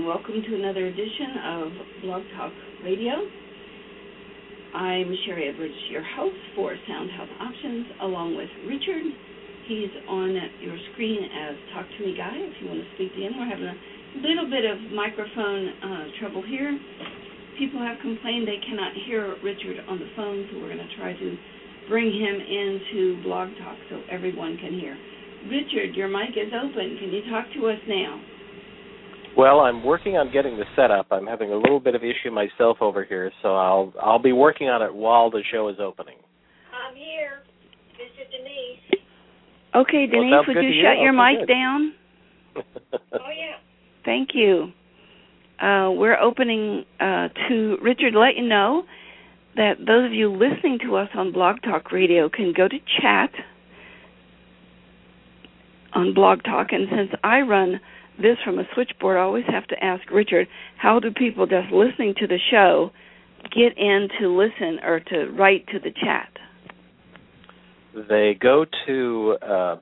welcome to another edition of Blog Talk Radio. I'm Sherry Edwards, your host for Sound Health Options, along with Richard. He's on your screen as Talk to Me Guy if you want to speak to him. We're having a little bit of microphone trouble here. People have complained they cannot hear Richard on the phone, so we're going to try to bring him into Blog Talk so everyone can hear. Richard, your mic is open. Can you talk to us now? Well, I'm working on getting the setup. I'm having a little bit of issue myself over here, so I'll be working on it while the show is opening. I'm here. This is Denise. Okay, Denise, would you shut your mic down? Oh, yeah. Thank you. We're opening to Richard. Let you know that those of you listening to us on Blog Talk Radio can go to chat on Blog Talk, and since I run this from a switchboard, I always have to ask Richard, how do people just listening to the show get in to listen or to write to the chat? They go to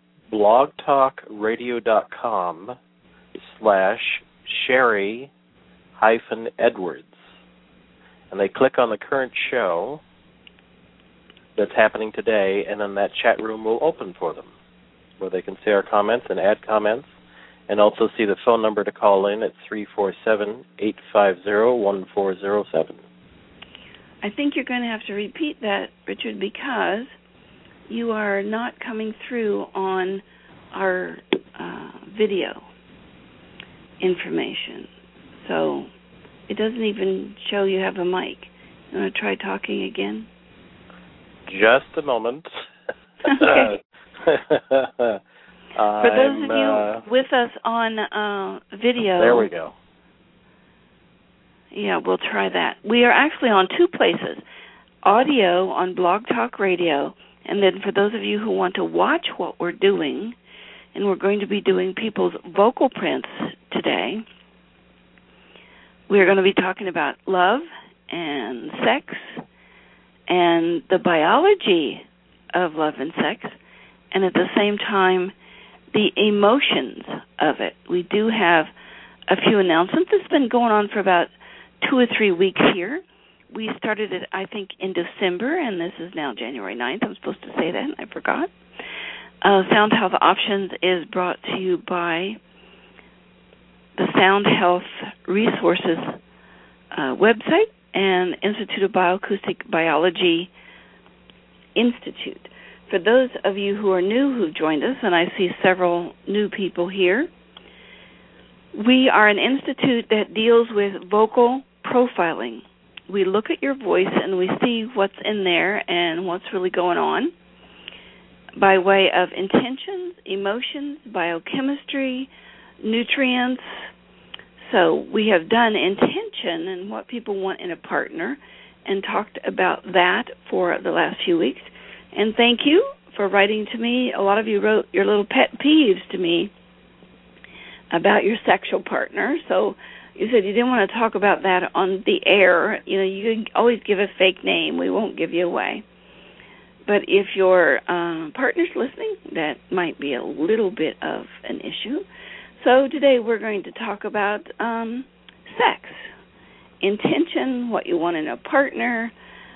blogtalkradio.com/Sherry-Edwards, and they click on the current show that's happening today, and then that chat room will open for them, where they can see our comments and add comments, and also see the phone number to call in at 347-850-1407. I think you're going to have to repeat that, Richard, because you are not coming through on our video information. So it doesn't even show you have a mic. You want to try talking again? Just a moment. Okay. For those of you with us on video... There we go. Yeah, we'll try that. We are actually on two places, audio on Blog Talk Radio, and then for those of you who want to watch what we're doing, and we're going to be doing people's vocal prints today, we're going to be talking about love and sex and the biology of love and sex, and at the same time, the emotions of it. We do have a few announcements. It's been going on for about 2 or 3 weeks here. We started it, I think, in December, and this is now January 9th. I'm supposed to say that, and I forgot. Sound Health Options is brought to you by the Sound Health Resources website and Institute of Bioacoustic Biology Institute. For those of you who are new who've joined us, and I see several new people here, we are an institute that deals with vocal profiling. We look at your voice and we see what's in there and what's really going on by way of intentions, emotions, biochemistry, nutrients. So we have done intention and what people want in a partner and talked about that for the last few weeks. And thank you for writing to me. A lot of you wrote your little pet peeves to me about your sexual partner. So you said you didn't want to talk about that on the air. You know, you can always give a fake name. We won't give you away. But if your partner's listening, that might be a little bit of an issue. So today we're going to talk about sex, intention, what you want in a partner.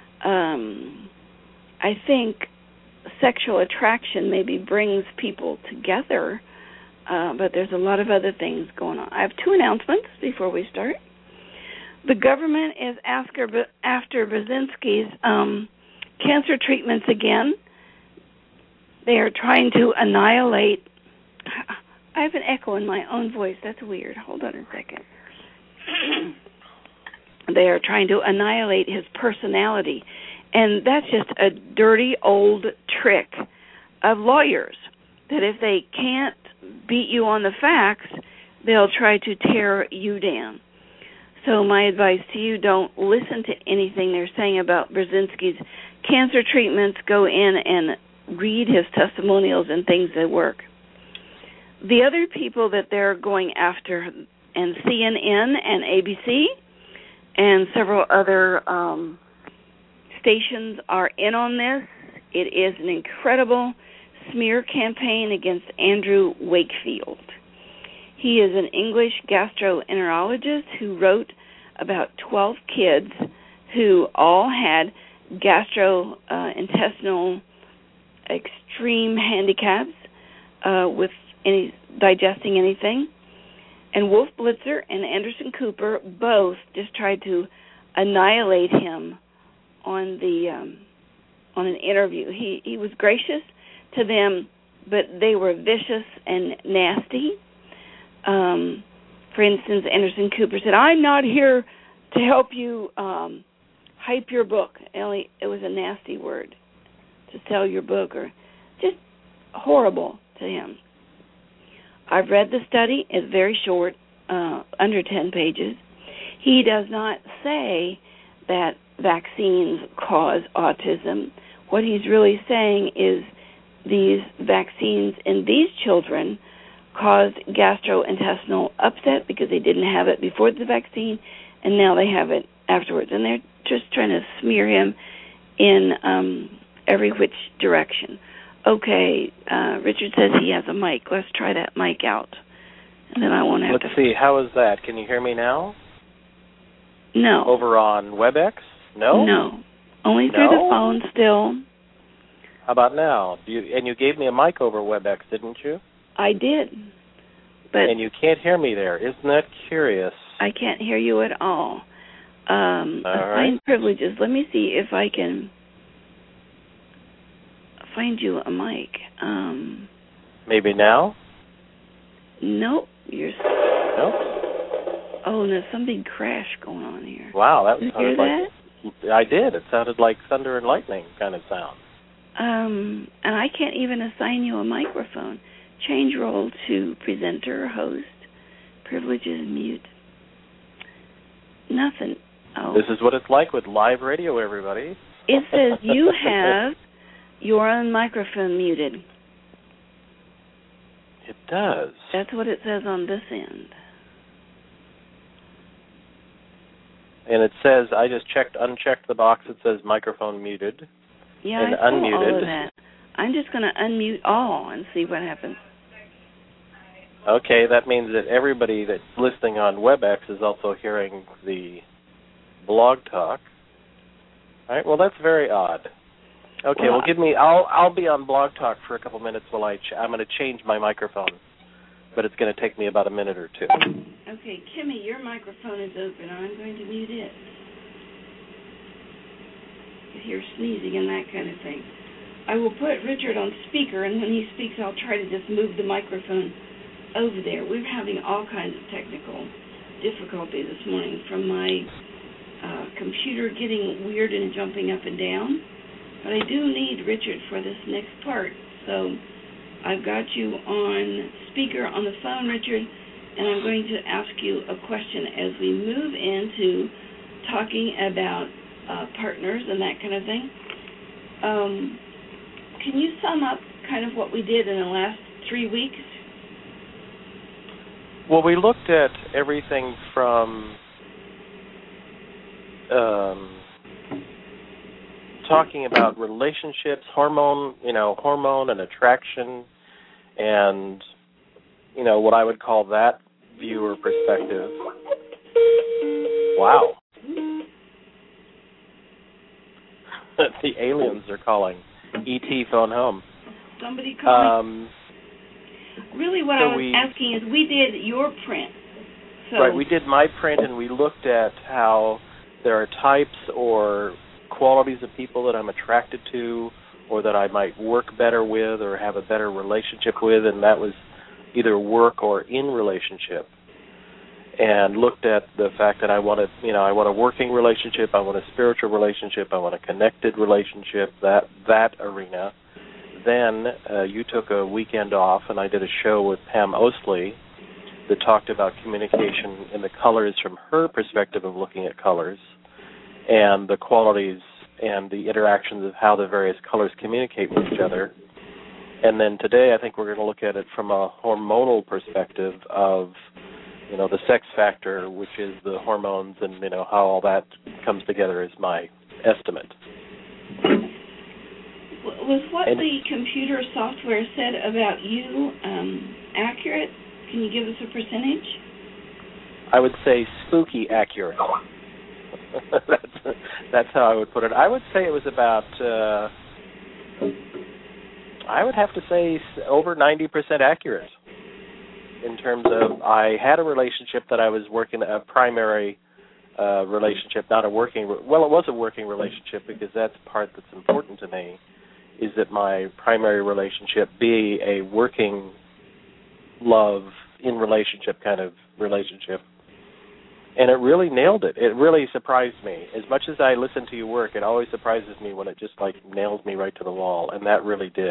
I think sexual attraction maybe brings people together, but there's a lot of other things going on. I have 2 announcements before we start. The government is after Brzezinski's cancer treatments again. They are trying to annihilate... I have an echo in my own voice. That's weird. Hold on a second. They are trying to annihilate his personality. And that's just a dirty old trick of lawyers, that if they can't beat you on the facts, they'll try to tear you down. So my advice to you, don't listen to anything they're saying about Brzezinski's cancer treatments. Go in and read his testimonials and things that work. The other people that they're going after, and CNN and ABC and several other stations are in on this. It is an incredible smear campaign against Andrew Wakefield. He is an English gastroenterologist who wrote about 12 kids who all had gastrointestinal extreme handicaps with digesting anything. And Wolf Blitzer and Anderson Cooper both just tried to annihilate him on an interview. He was gracious to them, but they were vicious and nasty. For instance, Anderson Cooper said, "I'm not here to help you hype your book." Ellie, it was a nasty word, to sell your book, or just horrible to him. I've read the study. It's very short, under 10 pages. He does not say that vaccines cause autism. What he's really saying is these vaccines in these children caused gastrointestinal upset because they didn't have it before the vaccine, and now they have it afterwards. And they're just trying to smear him in every which direction. Okay, Richard says he has a mic. Let's try that mic out, and then I won't have Let's see. How is that? Can you hear me now? No. Over on WebEx? No? No. Only through the phone still. How about now? You gave me a mic over WebEx, didn't you? I did. But and you can't hear me there. Isn't that curious? I can't hear you at all. Assign privileges. Let me see if I can find you a mic. Maybe now? Nope. Nope. Oh, there's some big crash going on here. Wow, that Did you sounded hear that? I did. It sounded like thunder and lightning kind of sound. And I can't even assign you a microphone. Change role to presenter or host. Privileges mute. Nothing. Oh. This is what it's like with live radio, everybody. It says you have your own microphone muted. It does. That's what it says on this end. And it says, I just unchecked the box that says microphone muted. Yeah, and I saw unmuted. all of that. I'm just going to unmute all and see what happens. Okay, that means that everybody that's listening on WebEx is also hearing the blog talk. All right, well, that's very odd. Okay, well, give me. I'll be on Blog Talk for a couple minutes while I'm going to change my microphone, but it's going to take me about a minute or two. Okay, Kimmy, your microphone is open. I'm going to mute it. You hear sneezing and that kind of thing. I will put Richard on speaker, and when he speaks, I'll try to just move the microphone over there. We're having all kinds of technical difficulty this morning, from my computer getting weird and jumping up and down. But I do need Richard for this next part. So I've got you on speaker on the phone, Richard, and I'm going to ask you a question as we move into talking about partners and that kind of thing. Can you sum up kind of what we did in the last 3 weeks? Well, we looked at everything from talking about relationships, hormone and attraction, and what I would call that viewer perspective. Wow. The aliens are calling. E.T. phone home. Somebody calling. Really what I was asking is, we did your print. So right, we did my print, and we looked at how there are types or qualities of people that I'm attracted to, or that I might work better with or have a better relationship with, and that was either work or in relationship. And looked at the fact that I want a working relationship, I want a spiritual relationship, I want a connected relationship, that arena. Then you took a weekend off, and I did a show with Pam Osley that talked about communication in the colors from her perspective of looking at colors, and the qualities and the interactions of how the various colors communicate with each other. And then today I think we're going to look at it from a hormonal perspective of, the sex factor, which is the hormones, and, how all that comes together is my estimate. Was what the computer software said about you accurate? Can you give us a percentage? I would say spooky accurate. That's how I would put it. I would say it was about, I would have to say over 90% accurate in terms of I had a relationship that I was working, a primary relationship, not a working, well, it was a working relationship because that's the part that's important to me, is that my primary relationship be a working love in relationship kind of relationship. And it really nailed it. It really surprised me. As much as I listen to your work, it always surprises me when it just like nails me right to the wall, and that really did.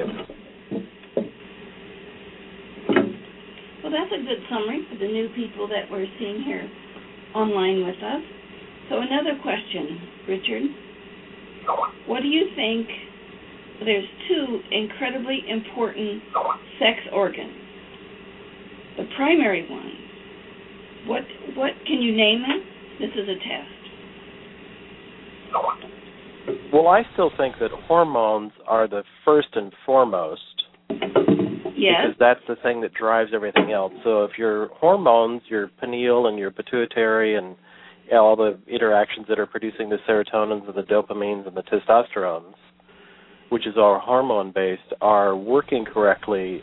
Well, that's a good summary for the new people that we're seeing here online with us. So another question, Richard. What do you think? There's two incredibly important sex organs. The primary ones. What can you name them? This is a test. Well, I still think that hormones are the first and foremost. Yes. Because that's the thing that drives everything else. So if your hormones, your pineal and your pituitary and all the interactions that are producing the serotonins and the dopamines and the testosterones, which is all hormone-based, are working correctly,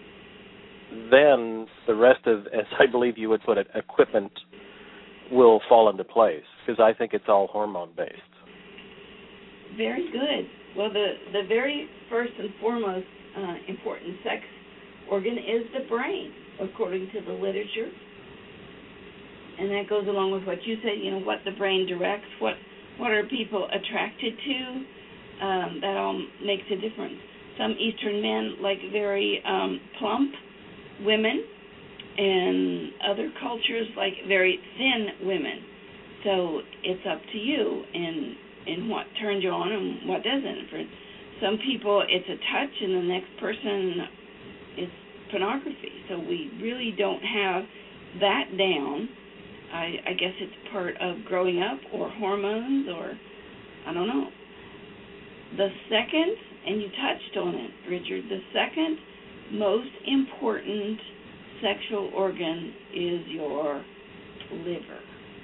then the rest of, as I believe you would put it, equipment will fall into place, because I think it's all hormone-based. Very good. Well, the very first and foremost important sex organ is the brain, according to the literature. And that goes along with what you said, you know, what the brain directs, what are people attracted to. That all makes a difference. Some Eastern men like very plump women, and other cultures like very thin women. So it's up to you and what turns you on and what doesn't. For some people, it's a touch, and the next person is pornography. So we really don't have that down. I guess it's part of growing up, or hormones, or I don't know. The second, and you touched on it, Richard, the second most important sexual organ is your liver.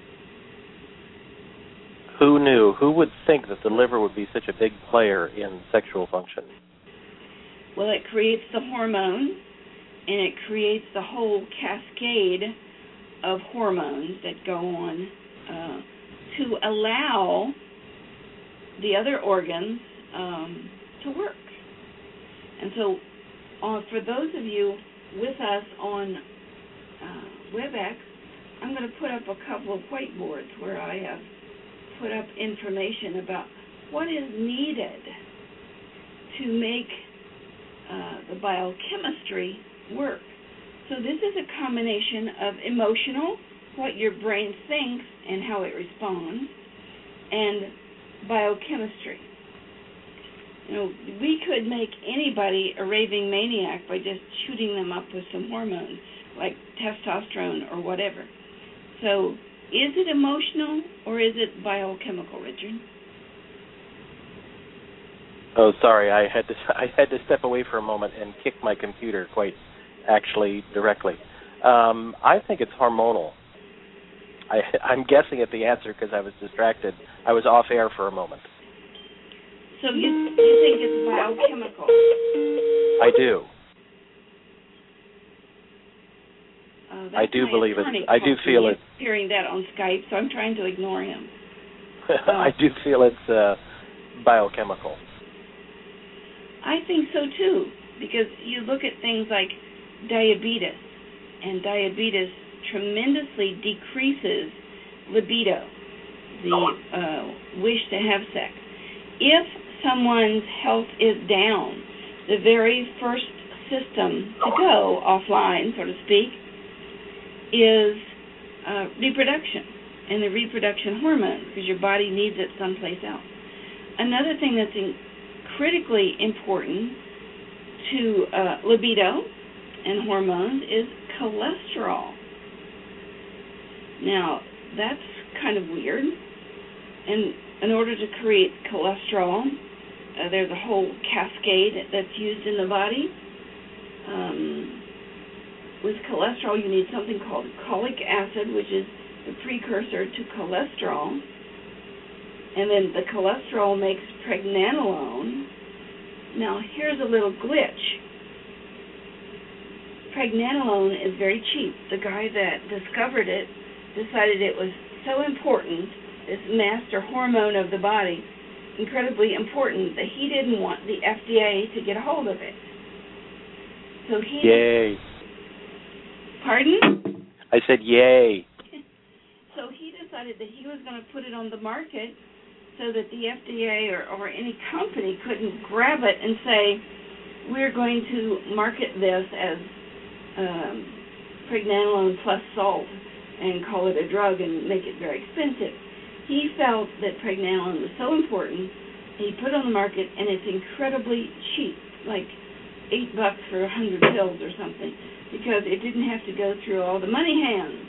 Who knew? Who would think that the liver would be such a big player in sexual function? Well, it creates the hormones, and it creates the whole cascade of hormones that go on to allow the other organs to work. And so for those of you with us on WebEx, I'm going to put up a couple of whiteboards where I have put up information about what is needed to make the biochemistry work. So this is a combination of emotional, what your brain thinks and how it responds, and biochemistry. You know, we could make anybody a raving maniac by just shooting them up with some hormones, like testosterone or whatever. So is it emotional or is it biochemical, Richard? Oh, sorry, I had to step away for a moment and kick my computer quite actually directly. I think it's hormonal. I'm guessing at the answer because I was distracted. I was off air for a moment. So you think it's biochemical? I do. I do my believe it. attorney I do feel it. Hearing that on Skype, so I'm trying to ignore him. I do feel it's biochemical. I think so too, because you look at things like diabetes, and diabetes tremendously decreases libido, the wish to have sex. If someone's health is down, the very first system to go offline, so to speak, is reproduction and the reproduction hormone, because your body needs it someplace else. Another thing that's critically important to libido and hormones is cholesterol. Now, that's kind of weird. And in order to create cholesterol, there's a whole cascade that's used in the body. with cholesterol, you need something called cholic acid, which is the precursor to cholesterol. And then the cholesterol makes pregnenolone. Now, here's a little glitch. Pregnenolone is very cheap. The guy that discovered it decided it was so important, this master hormone of the body, incredibly important, that he didn't want the FDA to get a hold of it. So he... Yay. Pardon? I said yay. So he decided that he was going to put it on the market so that the FDA or any company couldn't grab it and say, we're going to market this as pregnenolone plus salt and call it a drug and make it very expensive. He felt that pregnenolone was so important, he put it on the market, and it's incredibly cheap, like $8 for 100 pills or something, because it didn't have to go through all the money hands.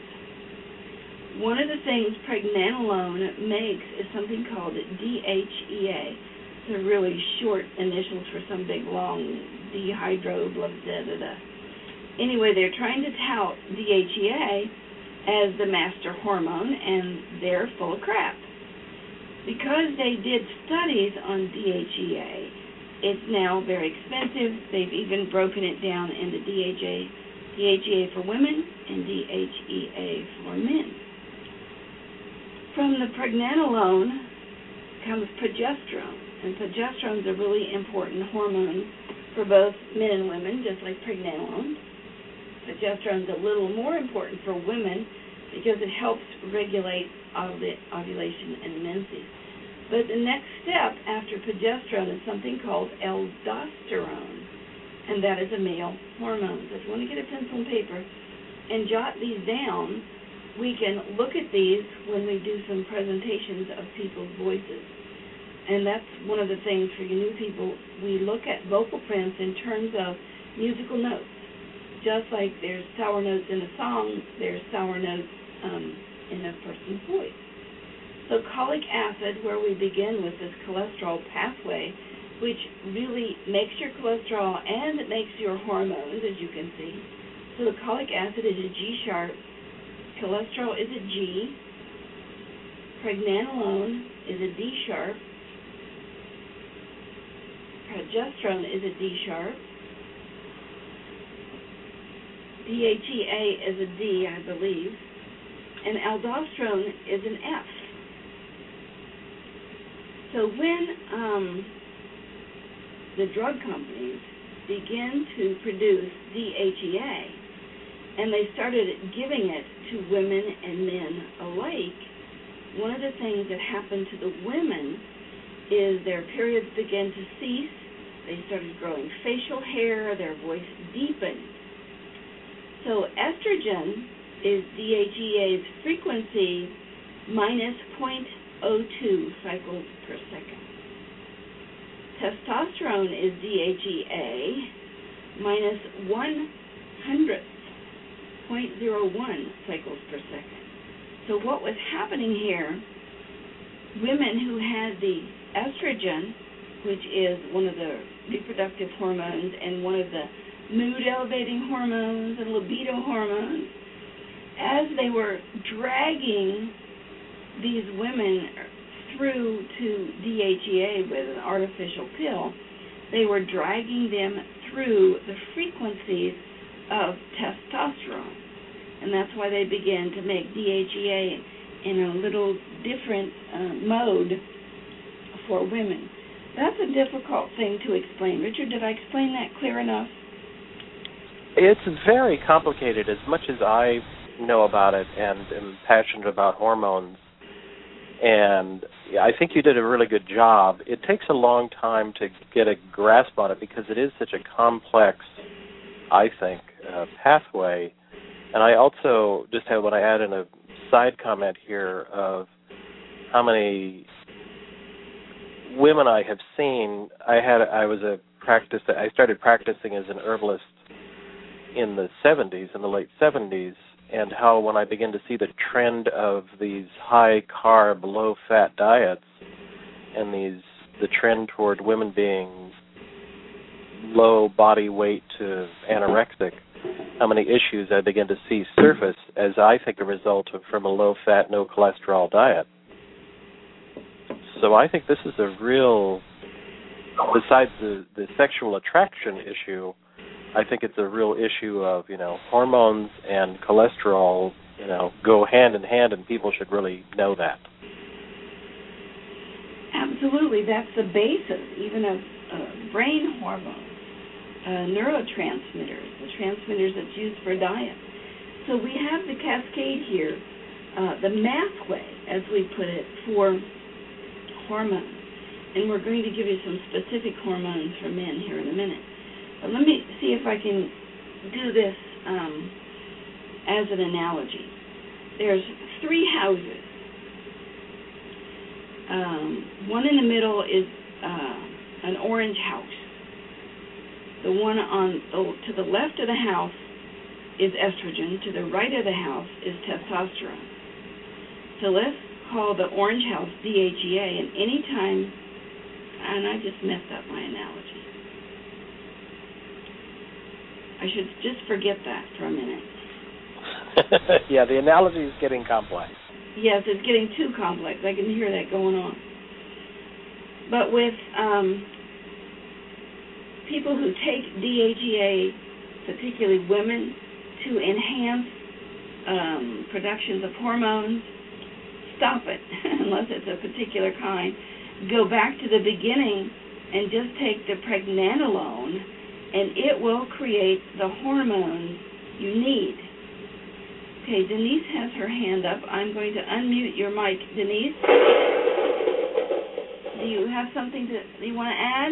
One of the things pregnenolone makes is something called DHEA. It's a really short initials for some big long dehydro blah blah blah blah. Anyway, they're trying to tout DHEA as the master hormone, and they're full of crap. Because they did studies on DHEA, it's now very expensive. They've even broken it down into DHEA for women and DHEA for men. From the pregnenolone comes progesterone, and progesterone is a really important hormone for both men and women, just like pregnenolone. Progesterone is a little more important for women because it helps regulate ovulation and menses. But the next step after progesterone is something called aldosterone, and that is a male hormone. So if you want to get a pencil and paper and jot these down, we can look at these when we do some presentations of people's voices. And that's one of the things for you new people. We look at vocal prints in terms of musical notes. Just like there's sour notes in a song, there's sour notes in a person's voice. So cholic acid, where we begin with this cholesterol pathway, which really makes your cholesterol and it makes your hormones, as you can see. So the cholic acid is a G sharp. Cholesterol is a G. Pregnenolone is a D sharp. Progesterone is a D sharp. DHEA is a D, I believe. And aldosterone is an F. So when the drug companies began to produce DHEA, and they started giving it to women and men alike, one of the things that happened to the women is their periods began to cease. They started growing facial hair, their voice deepened. So estrogen is DHEA's frequency minus 0.02 cycles per second. Testosterone is DHEA minus 1/100th, 0.01 cycles per second. So what was happening here, women who had the estrogen, which is one of the reproductive hormones and one of the mood-elevating hormones and libido hormones, as they were dragging these women through to DHEA with an artificial pill, they were dragging them through the frequencies of testosterone. And that's why they began to make DHEA in a little different mode for women. That's a difficult thing to explain. Richard, did I explain that clear enough? It's very complicated. As much as I know about it and am passionate about hormones, and I think you did a really good job, it takes a long time to get a grasp on it because it is such a complex, I think, pathway. And I also just want to add in a side comment here of how many women I have seen. I started practicing as an herbalist in the late 70s, and how when I began to see the trend of these high-carb, low-fat diets and the trend toward women being low body weight to anorexic, how many issues I begin to see surface as I think a result from a low-fat, no-cholesterol diet. So I think this is a real, besides the sexual attraction issue, I think it's a real issue of, hormones and cholesterol, go hand in hand, and people should really know that. Absolutely. That's the basis, even of brain hormones, neurotransmitters, the transmitters that's used for diet. So we have the cascade here, the pathway, as we put it, for hormones. And we're going to give you some specific hormones for men here in a minute. But let me see if I can do this as an analogy. There's 3 houses. One in the middle is an orange house. The one to the left of the house is estrogen. To the right of the house is testosterone. So let's call the orange house DHEA, and anytime, and I just messed up my analogy. I should just forget that for a minute. Yeah, the analogy is getting complex. Yes, it's getting too complex. I can hear that going on. But with people who take DHEA, particularly women, to enhance productions of hormones, stop it, unless it's a particular kind. Go back to the beginning and just take the pregnenolone, and it will create the hormones you need. Okay, Denise has her hand up. I'm going to unmute your mic. Denise, do you have something you want to add?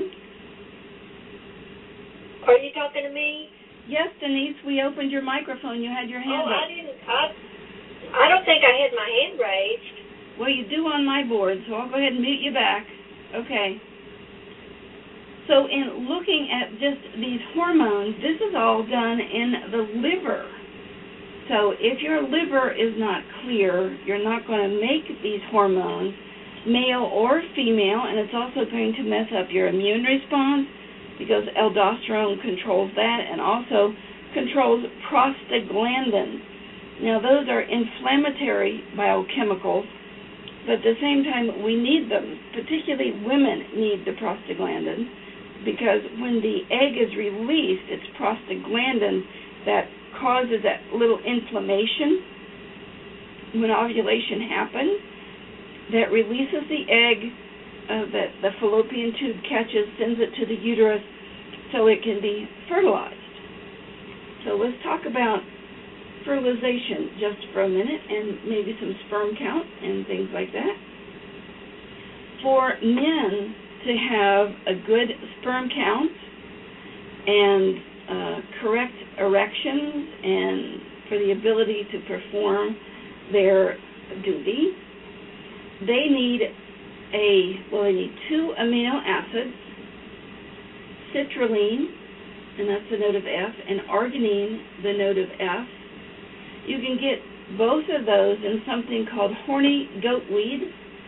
Are you talking to me? Yes, Denise, we opened your microphone. You had your hand up. I didn't. I don't think I had my hand raised. Well, you do on my board, so I'll go ahead and mute you back. Okay. So in looking at just these hormones, this is all done in the liver. So if your liver is not clear, you're not going to make these hormones, male or female, and it's also going to mess up your immune response because aldosterone controls that and also controls prostaglandins. Now, those are inflammatory biochemicals, but at the same time, we need them. Particularly women need the prostaglandin because when the egg is released, it's prostaglandin that causes that little inflammation when ovulation happens that releases the egg that the fallopian tube catches, sends it to the uterus so it can be fertilized. So let's talk about fertilization just for a minute and maybe some sperm count and things like that. For men to have a good sperm count and correct erections and for the ability to perform their duty, they need they need 2 amino acids, citrulline, and that's the node of F, and arginine, the node of F. You can get both of those in something called horny goatweed,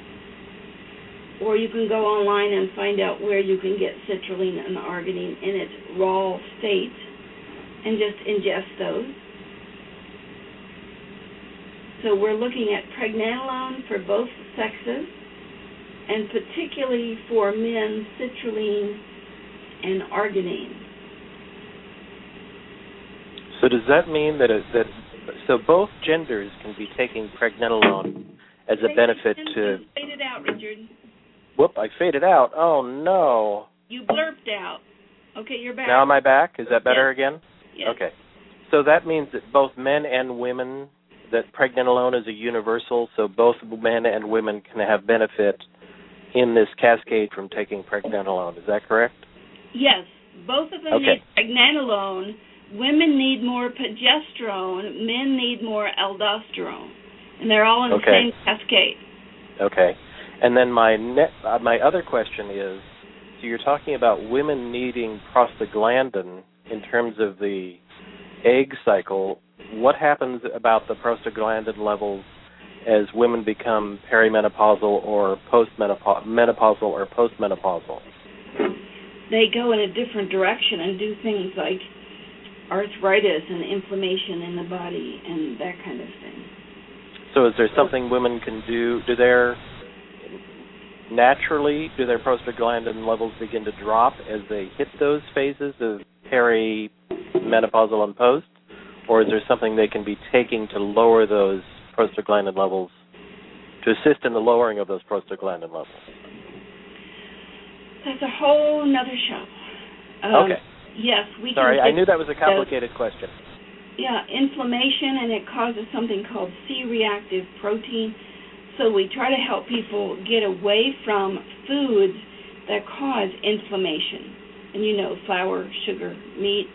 or you can go online and find out where you can get citrulline and arginine in its raw state and just ingest those. So we're looking at pregnenolone for both sexes, and particularly for men, citrulline and arginine. So does that mean that so both genders can be taking pregnenolone as a benefit to... You faded out, Richard. Whoop, I faded out. Oh, no. You blurped out. Okay, you're back. Now am I back? Is that better again? Yes. Okay. So that means that both men and women, that pregnenolone is a universal, so both men and women can have benefit in this cascade from taking pregnenolone. Is that correct? Yes. Both of them need pregnenolone. Women need more progesterone. Men need more aldosterone. And they're all in the same cascade. Okay. And then my other question is, so you're talking about women needing prostaglandin in terms of the egg cycle. What happens about the prostaglandin levels as women become perimenopausal or menopausal or postmenopausal? They go in a different direction and do things like arthritis and inflammation in the body and that kind of thing. So is there something women can do? Do their prostaglandin levels begin to drop as they hit those phases of perimenopausal and post? Or is there something they can be taking to lower those prostaglandin levels, to assist in the lowering of those prostaglandin levels? That's a whole nother show. Okay. Yes, we can. Sorry, I knew that was a complicated question. Yeah, inflammation, and it causes something called C-reactive protein. So we try to help people get away from foods that cause inflammation. And you know, flour, sugar, meat,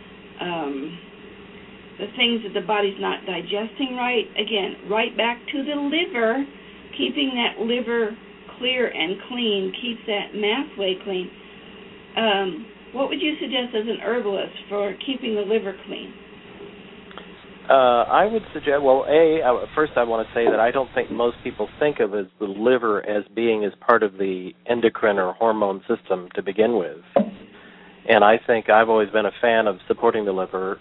the things that the body's not digesting right. Again, right back to the liver, keeping that liver clear and clean, keeps that mouthway clean. What would you suggest as an herbalist for keeping the liver clean? I would suggest, first I want to say that I don't think most people think of as the liver as being as part of the endocrine or hormone system to begin with. And I think I've always been a fan of supporting the liver.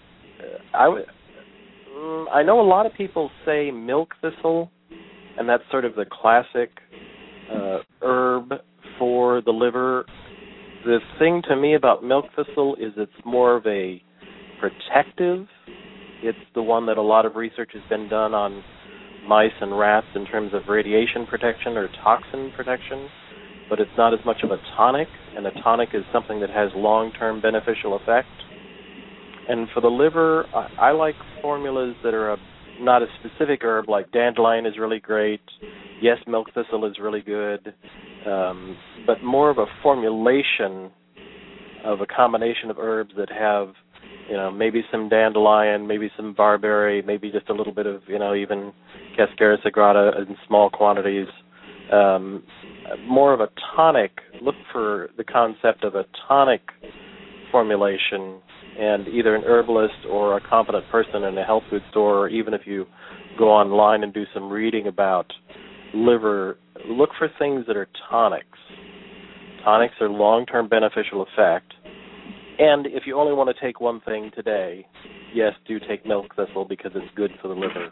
I know a lot of people say milk thistle, and that's sort of the classic herb for the liver. The thing to me about milk thistle is it's more of a protective. It's the one that a lot of research has been done on mice and rats in terms of radiation protection or toxin protection, but it's not as much of a tonic, and a tonic is something that has long-term beneficial effect. And for the liver, I like formulas that are not a specific herb, like dandelion is really great. Yes, milk thistle is really good, but more of a formulation of a combination of herbs that have, maybe some dandelion, maybe some barberry, maybe just a little bit of, even Cascara sagrada in small quantities. More of a tonic. Look for the concept of a tonic formulation, and either an herbalist or a competent person in a health food store, or even if you go online and do some reading about liver, look for things that are tonics. Tonics are long-term beneficial effect. And if you only want to take one thing today, yes, do take milk thistle because it's good for the liver.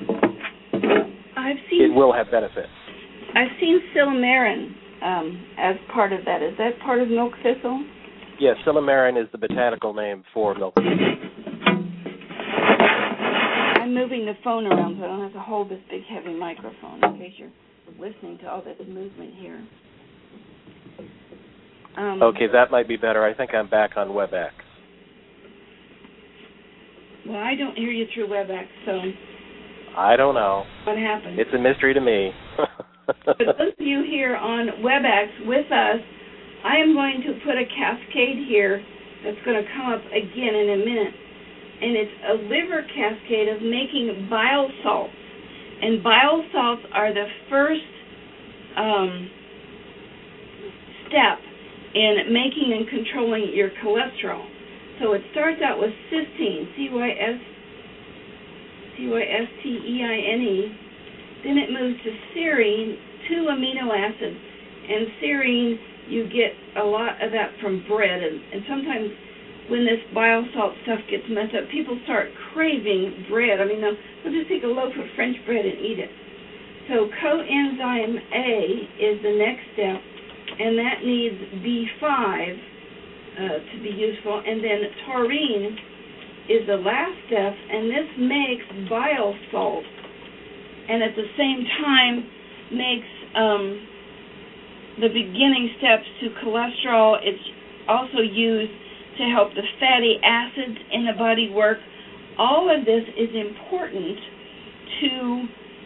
It will have benefits. I've seen silymarin as part of that. Is that part of milk thistle? Yes, silymarin is the botanical name for milk thistle. I'm moving the phone around so I don't have to hold this big heavy microphone in case you're listening to all this movement here. Okay, that might be better. I think I'm back on WebEx. Well, I don't hear you through WebEx, so... I don't know. What happened? It's a mystery to me. But those of you here on WebEx with us, I am going to put a cascade here that's going to come up again in a minute. And it's a liver cascade of making bile salts. And bile salts are the first step in making and controlling your cholesterol. So it starts out with cysteine, cysteine. Then it moves to serine, 2 amino acids. And serine, you get a lot of that from bread. And sometimes when this bile salt stuff gets messed up, people start craving bread. I mean, they'll just take a loaf of French bread and eat it. So coenzyme A is the next step, and that needs B5 to be useful. And then taurine is the last step, and this makes bile salt, and at the same time makes the beginning steps to cholesterol. It's also used to help the fatty acids in the body work. All of this is important to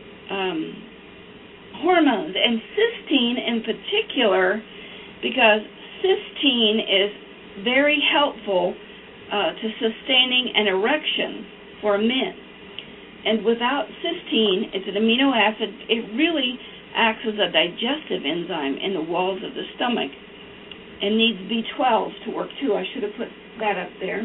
hormones, and cysteine in particular, because cysteine is very helpful to sustaining an erection for men. And without cysteine, it's an amino acid, it really acts as a digestive enzyme in the walls of the stomach and needs B12 to work too. I should have put that up there.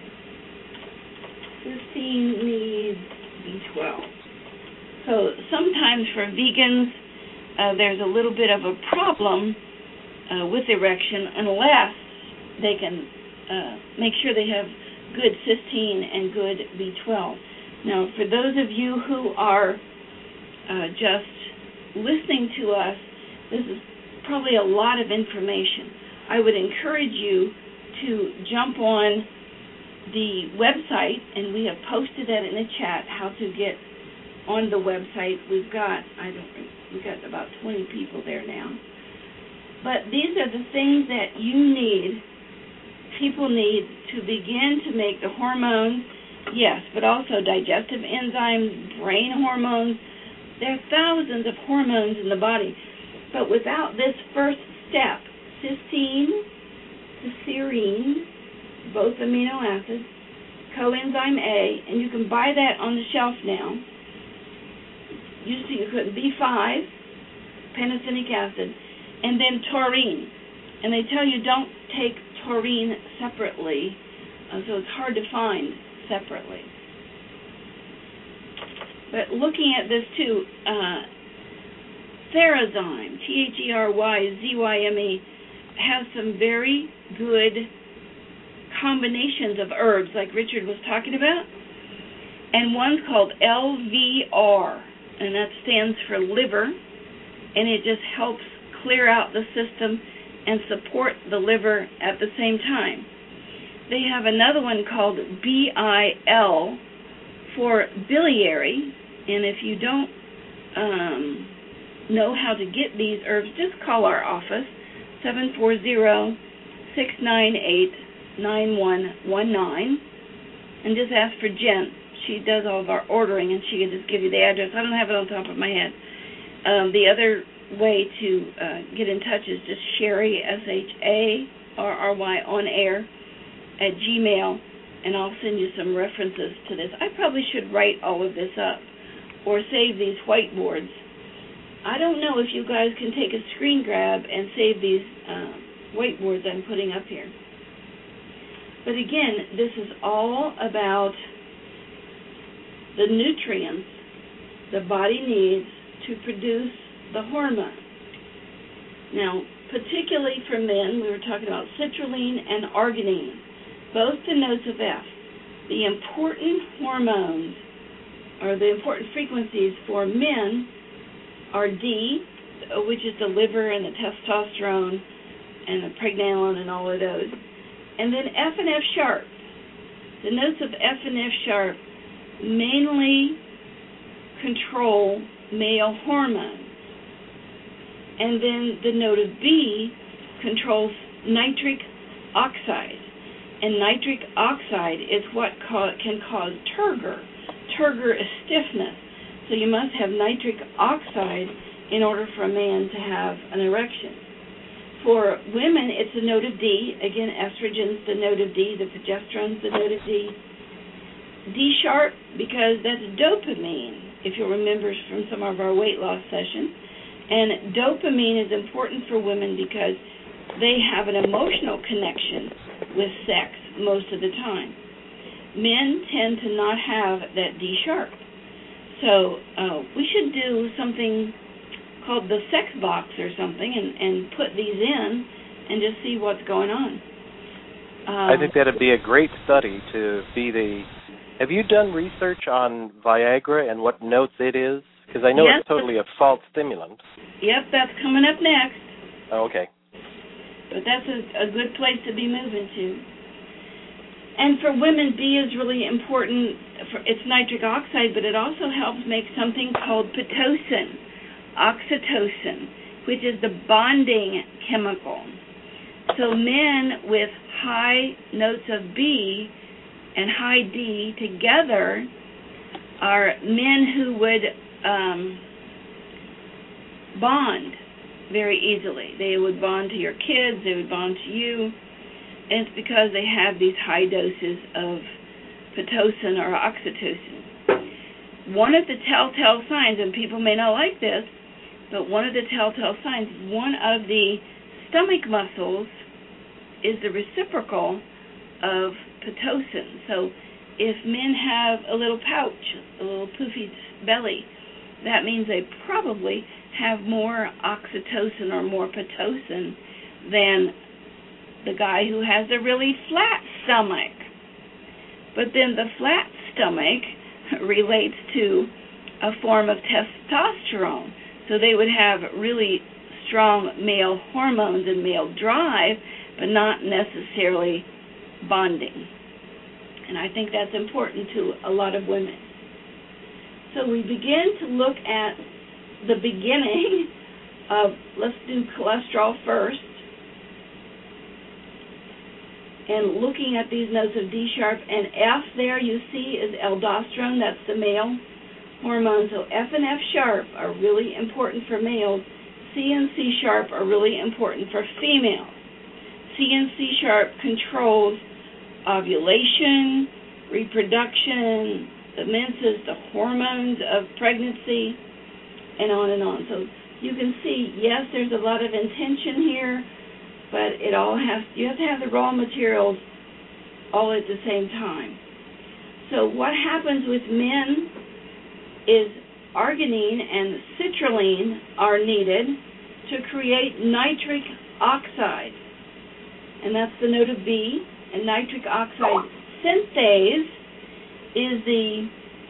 Cysteine needs B12. So sometimes for vegans, there's a little bit of a problem with erection unless they can make sure they have good cysteine and good B12. Now, for those of you who are just listening to us, this is probably a lot of information. I would encourage you to jump on the website, and we have posted that in the chat, how to get on the website. We've got about 20 people there now. But these are the things that people need to begin to make the hormones, yes, but also digestive enzymes, brain hormones. There are thousands of hormones in the body. But without this first step, cysteine to serine, both amino acids, coenzyme A, and you can buy that on the shelf now. Used to you couldn't. B5, pantothenic acid, and then taurine. And they tell you don't take taurine separately, so it's hard to find separately. But looking at this too, Therozyme, Theryzyme, has some very good combinations of herbs, like Richard was talking about, and one's called LVR, and that stands for liver, and it just helps clear out the system and support the liver at the same time. They have another one called BIL for biliary, and if you don't know how to get these herbs, just call our office, 740-698-9119, and just ask for Jen. She does all of our ordering, and she can just give you the address. I don't have it on top of my head. The other way to get in touch is just Sharry, SHARRY, on air at Gmail, and I'll send you some references to this. I probably should write all of this up or save these whiteboards. I don't know if you guys can take a screen grab and save these whiteboards I'm putting up here. But again, this is all about the nutrients the body needs to produce the hormone. Now, particularly for men, we were talking about citrulline and arginine, both the notes of F. The important hormones, or the important frequencies for men, are D, which is the liver and the testosterone and the pregnenolone and all of those, and then F and F sharp. The notes of F and F sharp mainly control male hormones. And then the note of B controls nitric oxide. And nitric oxide is what can cause turgor. Turgor is stiffness. So you must have nitric oxide in order for a man to have an erection. For women, it's the note of D. Again, estrogen's the note of D. The progesterone's the note of D. D sharp, because that's dopamine, if you'll remember from some of our weight loss sessions. And dopamine is important for women because they have an emotional connection with sex most of the time. Men tend to not have that D sharp. So we should do something called the sex box or something and put these in and just see what's going on. I think that would be a great study to be the... Have you done research on Viagra and what notes it is? Because I know it's totally a false stimulant. Yep, that's coming up next. Oh, okay. But that's a good place to be moving to. And for women, B is really important. It's nitric oxide, but it also helps make something called Pitocin, oxytocin, which is the bonding chemical. So men with high notes of B and high D together are men who would bond very easily. They would bond to your kids, they would bond to you, and it's because they have these high doses of Pitocin or oxytocin. One of the telltale signs, and people may not like this, but one of the telltale signs, one of the stomach muscles is the reciprocal of Pitocin. So if men have a little pouch, a little poofy belly, that means they probably have more oxytocin or more Pitocin than the guy who has a really flat stomach. But then the flat stomach relates to a form of testosterone. So they would have really strong male hormones and male drive, but not necessarily bonding. And I think that's important to a lot of women. So we begin to look at the beginning of, let's do cholesterol first, and looking at these notes of D sharp, and F there you see is aldosterone, that's the male hormone. So F and F sharp are really important for males. C and C sharp are really important for females. C and C sharp controls ovulation, reproduction, the menses, the hormones of pregnancy, and on and on. So you can see, yes, there's a lot of intention here, but you have to have the raw materials all at the same time. So what happens with men is arginine and citrulline are needed to create nitric oxide, and that's the note of B. And nitric oxide synthase is the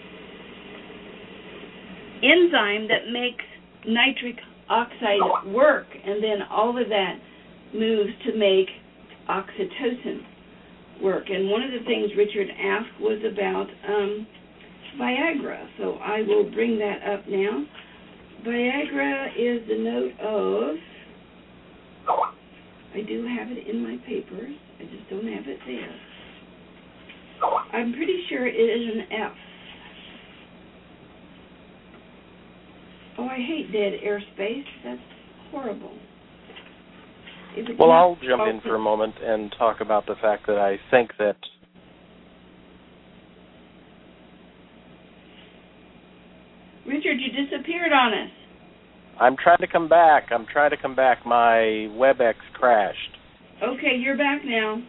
enzyme that makes nitric oxide work, and then all of that moves to make oxytocin work. And one of the things Richard asked was about Viagra, so I will bring that up now. Viagra is the note of, I do have it in my papers, I just don't have it there. I'm pretty sure it is an F. Oh, I hate dead airspace. That's horrible. Well, I'll jump in for a moment and talk about the fact that I think that Richard, you disappeared on us. I'm trying to come back. My WebEx crashed. Okay, you're back now.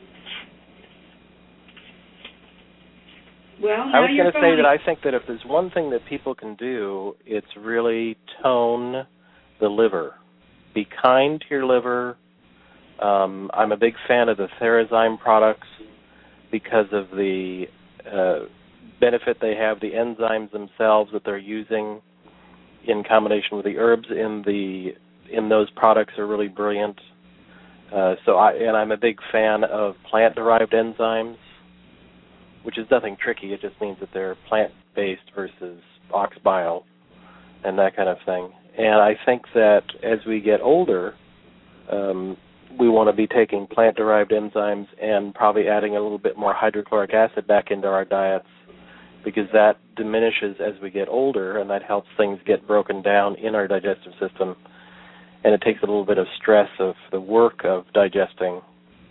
Well, I was going to say that I think that if there's one thing that people can do, it's really tone the liver. Be kind to your liver. I'm a big fan of the Therazyme products because of the benefit they have, the enzymes themselves that they're using in combination with the herbs in those products are really brilliant. I'm a big fan of plant-derived enzymes, which is nothing tricky. It just means that they're plant-based versus ox bile and that kind of thing. And I think that as we get older, we want to be taking plant-derived enzymes and probably adding a little bit more hydrochloric acid back into our diets, because that diminishes as we get older, and that helps things get broken down in our digestive system, and it takes a little bit of stress of the work of digesting.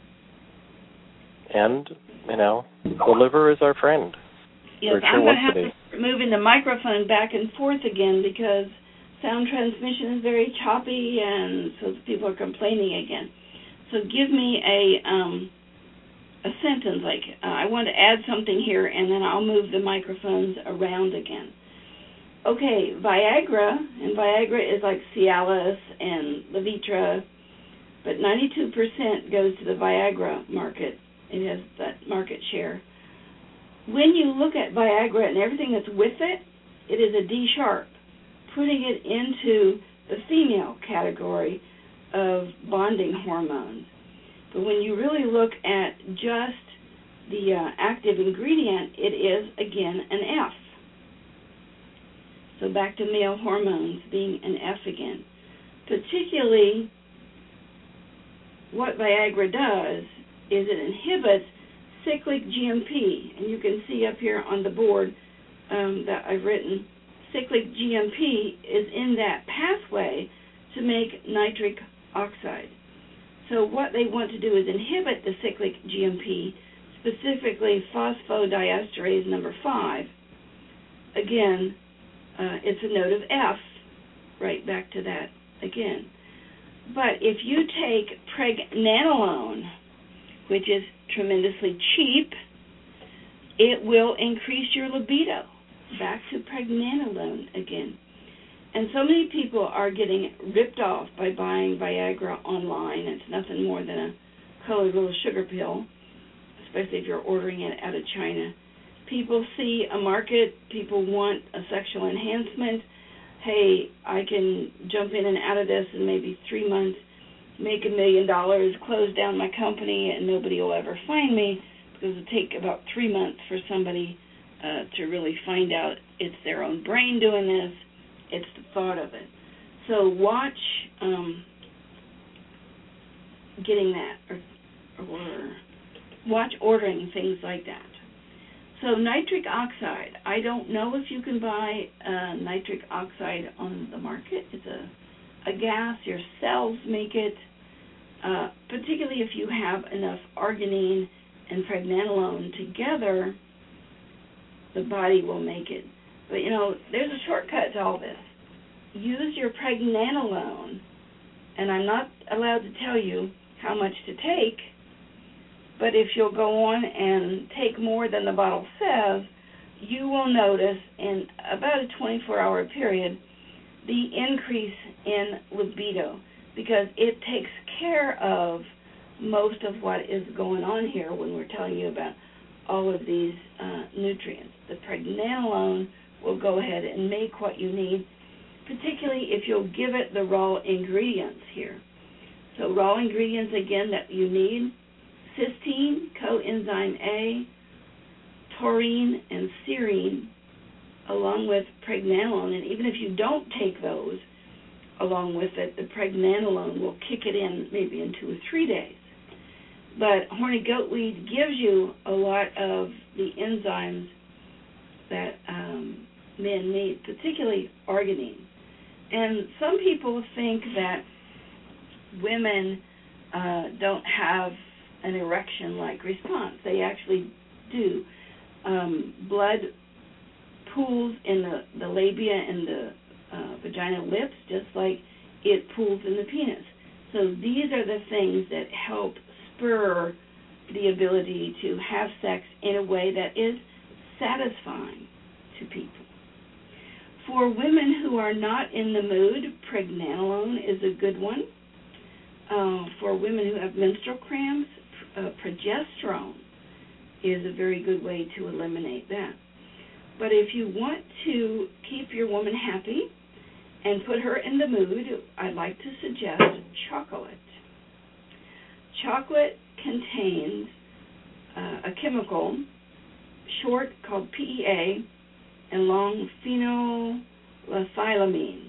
And, the liver is our friend. Yes, I'm going to have to moving the microphone back and forth again because sound transmission is very choppy, and so people are complaining again. So give me a sentence, like I want to add something here, and then I'll move the microphones around again. Okay, Viagra, and Viagra is like Cialis and Levitra, but 92% goes to the Viagra market. It has that market share. When you look at Viagra and everything that's with it, it is a D sharp, putting it into the female category of bonding hormones. But when you really look at just the active ingredient, it is, again, an F. So back to male hormones being an F again. Particularly, what Viagra does is it inhibits cyclic GMP. And you can see up here on the board that I've written, cyclic GMP is in that pathway to make nitric oxide. So what they want to do is inhibit the cyclic GMP, specifically phosphodiesterase number 5. Again, it's a note of F, right back to that again. But if you take pregnanolone, which is tremendously cheap, it will increase your libido. Back to pregnanolone again. And so many people are getting ripped off by buying Viagra online. It's nothing more than a colored little sugar pill, especially if you're ordering it out of China. People see a market, people want a sexual enhancement. Hey, I can jump in and out of this in maybe 3 months, make $1 million, close down my company, and nobody will ever find me, because it'll take about 3 months for somebody to really find out it's their own brain doing this, it's the thought of it. So watch getting that, or watch ordering things like that. So nitric oxide, I don't know if you can buy nitric oxide on the market. It's a gas. Your cells make it, particularly if you have enough arginine and pregnenolone together, the body will make it. But, there's a shortcut to all this. Use your pregnenolone, and I'm not allowed to tell you how much to take, but if you'll go on and take more than the bottle says, you will notice in about a 24-hour period the increase in libido, because it takes care of most of what is going on here when we're telling you about all of these nutrients. The pregnenolone will go ahead and make what you need, particularly if you'll give it the raw ingredients here. So raw ingredients, again, that you need: cysteine, coenzyme A, taurine, and serine, along with pregnenolone. And even if you don't take those along with it, the pregnenolone will kick it in maybe in 2 or 3 days. But horny goatweed gives you a lot of the enzymes that men need, particularly arginine. And some people think that women don't have an erection-like response. They actually do. Blood pools in the labia and the vaginal lips, just like it pools in the penis. So these are the things that help spur the ability to have sex in a way that is satisfying to people. For women who are not in the mood, pregnenolone is a good one. For women who have menstrual cramps, progesterone is a very good way to eliminate that. But if you want to keep your woman happy and put her in the mood, I'd like to suggest chocolate. Chocolate contains a chemical, short called PEA, and long phenylethylamine.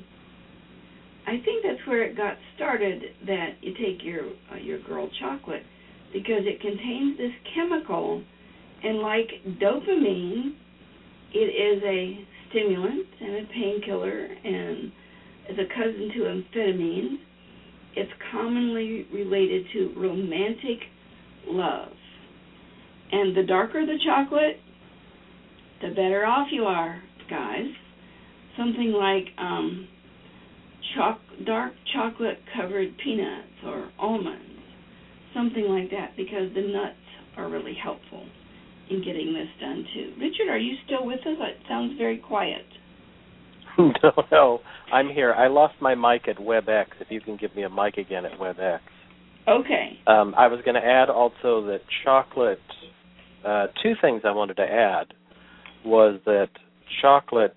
I think that's where it got started, that you take your girl chocolate, because it contains this chemical, and like dopamine, it is a stimulant and a painkiller, and is a cousin to amphetamines. It's commonly related to romantic love. And the darker the chocolate, the better off you are, guys. Something like dark chocolate-covered peanuts or almonds, something like that, because the nuts are really helpful in getting this done, too. Richard, are you still with us? It sounds very quiet. No, I'm here. I lost my mic at WebEx. If you can give me a mic again at WebEx. Okay. I was going to add also that chocolate, 2 things I wanted to add was that chocolate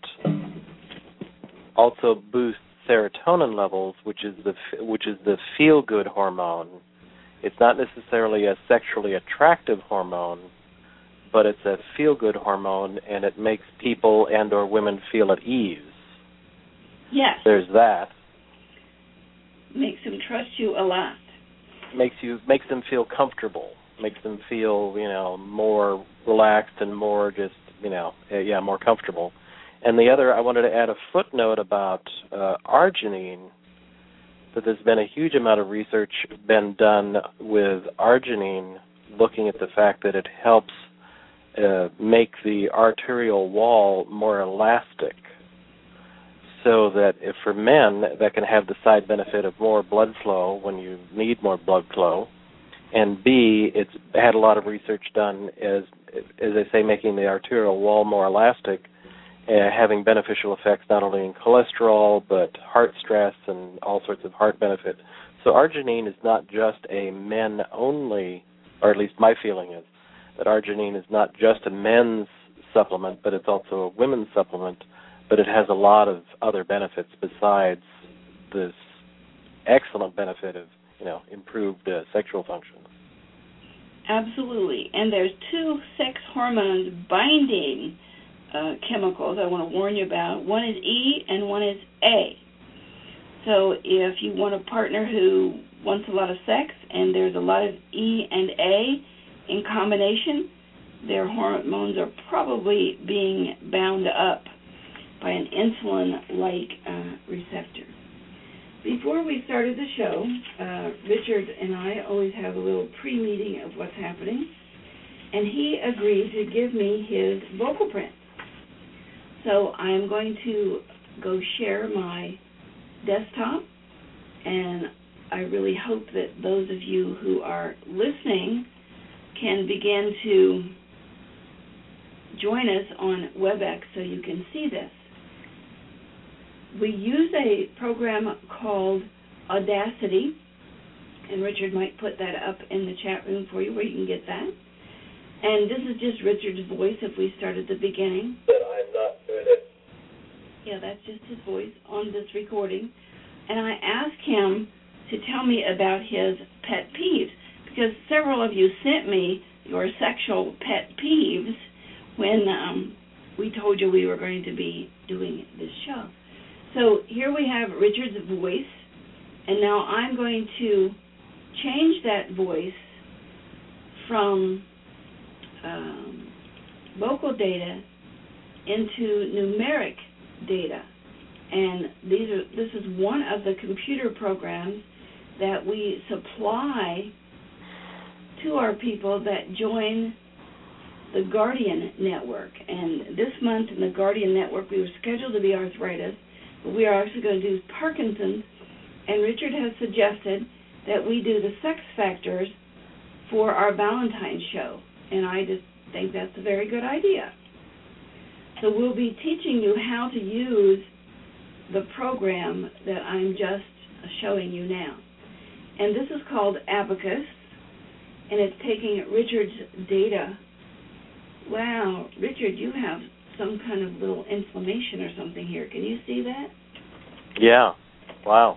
also boosts serotonin levels, which is the feel-good hormone. It's not necessarily a sexually attractive hormone, but it's a feel-good hormone, and it makes people and or women feel at ease. Yes. There's that. Makes them trust you a lot. Makes them feel comfortable. Makes them feel, more relaxed and more just, more comfortable. And the other, I wanted to add a footnote about arginine, that there's been a huge amount of research been done with arginine, looking at the fact that it helps make the arterial wall more elastic, so that if for men, that can have the side benefit of more blood flow when you need more blood flow, and B, it's had a lot of research done as I say, making the arterial wall more elastic, having beneficial effects not only in cholesterol but heart stress and all sorts of heart benefit. So arginine is not just a men only, or at least my feeling is, that arginine is not just a men's supplement, but it's also a women's supplement, but it has a lot of other benefits besides this excellent benefit of, improved sexual function. Absolutely. And there's two sex hormones binding chemicals I want to warn you about. One is E and one is A. So if you want a partner who wants a lot of sex and there's a lot of E and A in combination, their hormones are probably being bound up by an insulin-like receptor. Before we started the show, Richard and I always have a little pre-meeting of what's happening, and he agreed to give me his vocal print. So I'm going to go share my desktop, and I really hope that those of you who are listening can begin to join us on WebEx so you can see this. We use a program called Audacity, and Richard might put that up in the chat room for you where you can get that. And this is just Richard's voice if we start at the beginning. But I'm not doing it. Yeah, that's just his voice on this recording. And I asked him to tell me about his pet peeves, because several of you sent me your sexual pet peeves when we told you we were going to be doing this show. So here we have Richard's voice, and now I'm going to change that voice from vocal data into numeric data. And this is one of the computer programs that we supply to our people that join the Guardian Network. And this month in the Guardian Network, we were scheduled to be arthritis, but we are actually going to do Parkinson's. And Richard has suggested that we do the sex factors for our Valentine's show. And I just think that's a very good idea. So we'll be teaching you how to use the program that I'm just showing you now. And this is called Abacus, and it's taking Richard's data. Wow, Richard, you have some kind of little inflammation or something here. Can you see that? Yeah. Wow.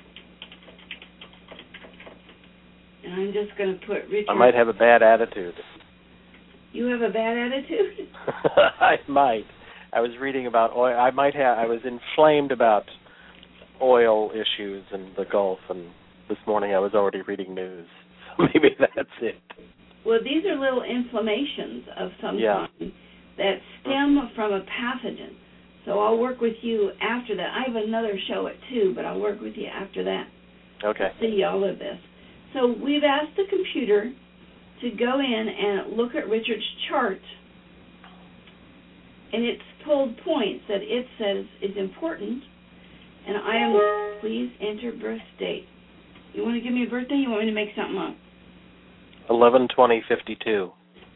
And I'm just going to put Richard... I might have a bad attitude. You have a bad attitude? I might. I was reading about oil. I was inflamed about oil issues in the Gulf, and this morning I was already reading news. So maybe that's it. Well, these are little inflammations of some kind that stem from a pathogen. So I'll work with you after that. I have another show at 2, but I'll work with you after that. Okay. To see all of this. So we've asked the computer to go in and look at Richard's chart, and it's pulled points that it says is important, and I am, please enter birth date. You want to give me a birthday? You want me to make something up? 11/20/52.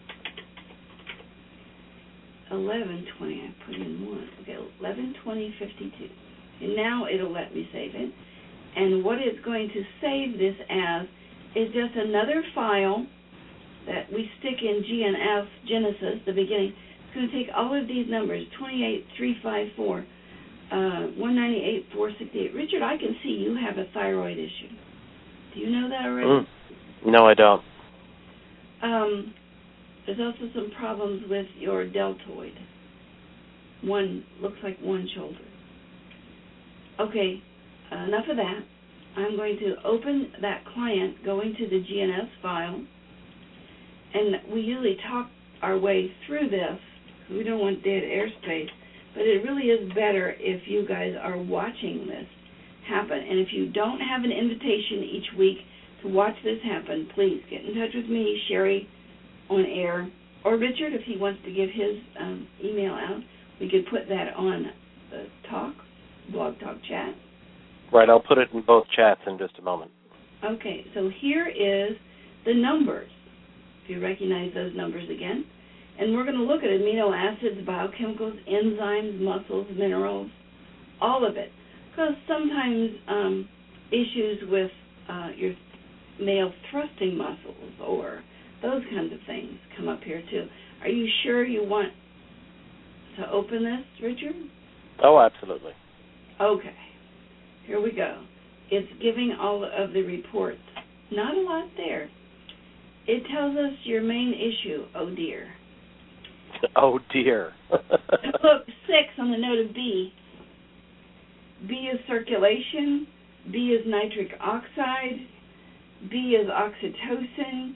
11/20. I put in 1. Okay, 11/20/52. And now it'll let me save it. And what it's going to save this as is just another file that we stick in GNF, Genesis, the beginning. It's going to take all of these numbers, 28,354, 198,468. Richard, I can see you have a thyroid issue. Do you know that already? No, I don't. There's also some problems with your deltoid. Looks like one shoulder. Okay, enough of that. I'm going to open that client, go into the GNS file, and we usually talk our way through this. We don't want dead airspace, but it really is better if you guys are watching this happen. And if you don't have an invitation each week to watch this happen, please get in touch with me, Sherry, on air, or Richard, if he wants to give his email out. We could put that on the Blog Talk chat. Right, I'll put it in both chats in just a moment. Okay, so here is the numbers, if you recognize those numbers again. And we're going to look at amino acids, biochemicals, enzymes, muscles, minerals, all of it. Because sometimes issues with your male thrusting muscles or Those kinds of things come up here too. Are you sure you want to open this, Richard? Oh, absolutely. Okay. Here we go. It's giving all of the reports. Not a lot there. It tells us your main issue, oh dear. Oh dear. Look, 6 on the note of B. B is circulation. B is nitric oxide. B is oxytocin.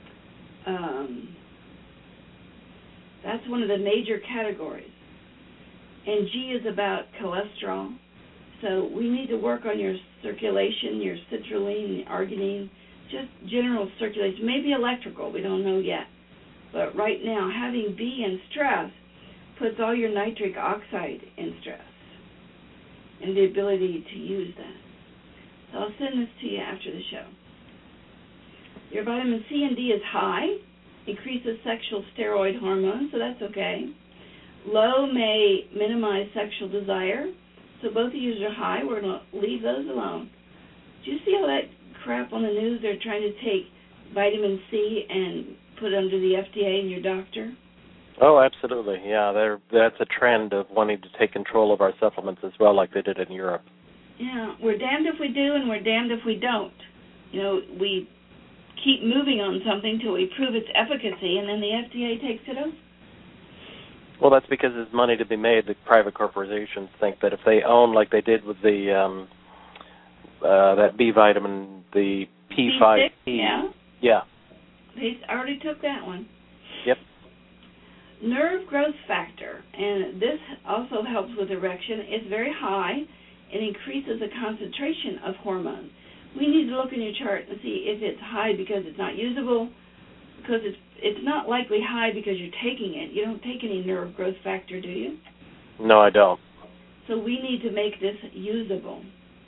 That's one of the major categories. And G is about cholesterol. So we need to work on your circulation, your citrulline, arginine, just general circulation, maybe electrical, we don't know yet. But right now, having B in stress puts all your nitric oxide in stress and the ability to use that. So I'll send this to you after the show. Your vitamin C and D is high, increases sexual steroid hormones, so that's okay. Low may minimize sexual desire, so both of you are high. We're going to leave those alone. Do you see all that crap on the news? They're trying to take vitamin C and put it under the FDA and your doctor? Oh, absolutely. Yeah, that's a trend of wanting to take control of our supplements as well, like they did in Europe. Yeah, we're damned if we do and we're damned if we don't. You know, we keep moving on something till we prove its efficacy, and then the FDA takes it over. Well, that's because there's money to be made. The private corporations think that if they own, like they did with the that B vitamin, the P5P. Yeah. They already took that one. Yep. Nerve growth factor, and this also helps with erection. It's very high. It increases the concentration of hormone. We need to look in your chart and see if it's high because it's not usable, because it's not likely high because you're taking it. You don't take any nerve growth factor, do you? No, I don't. So we need to make this usable.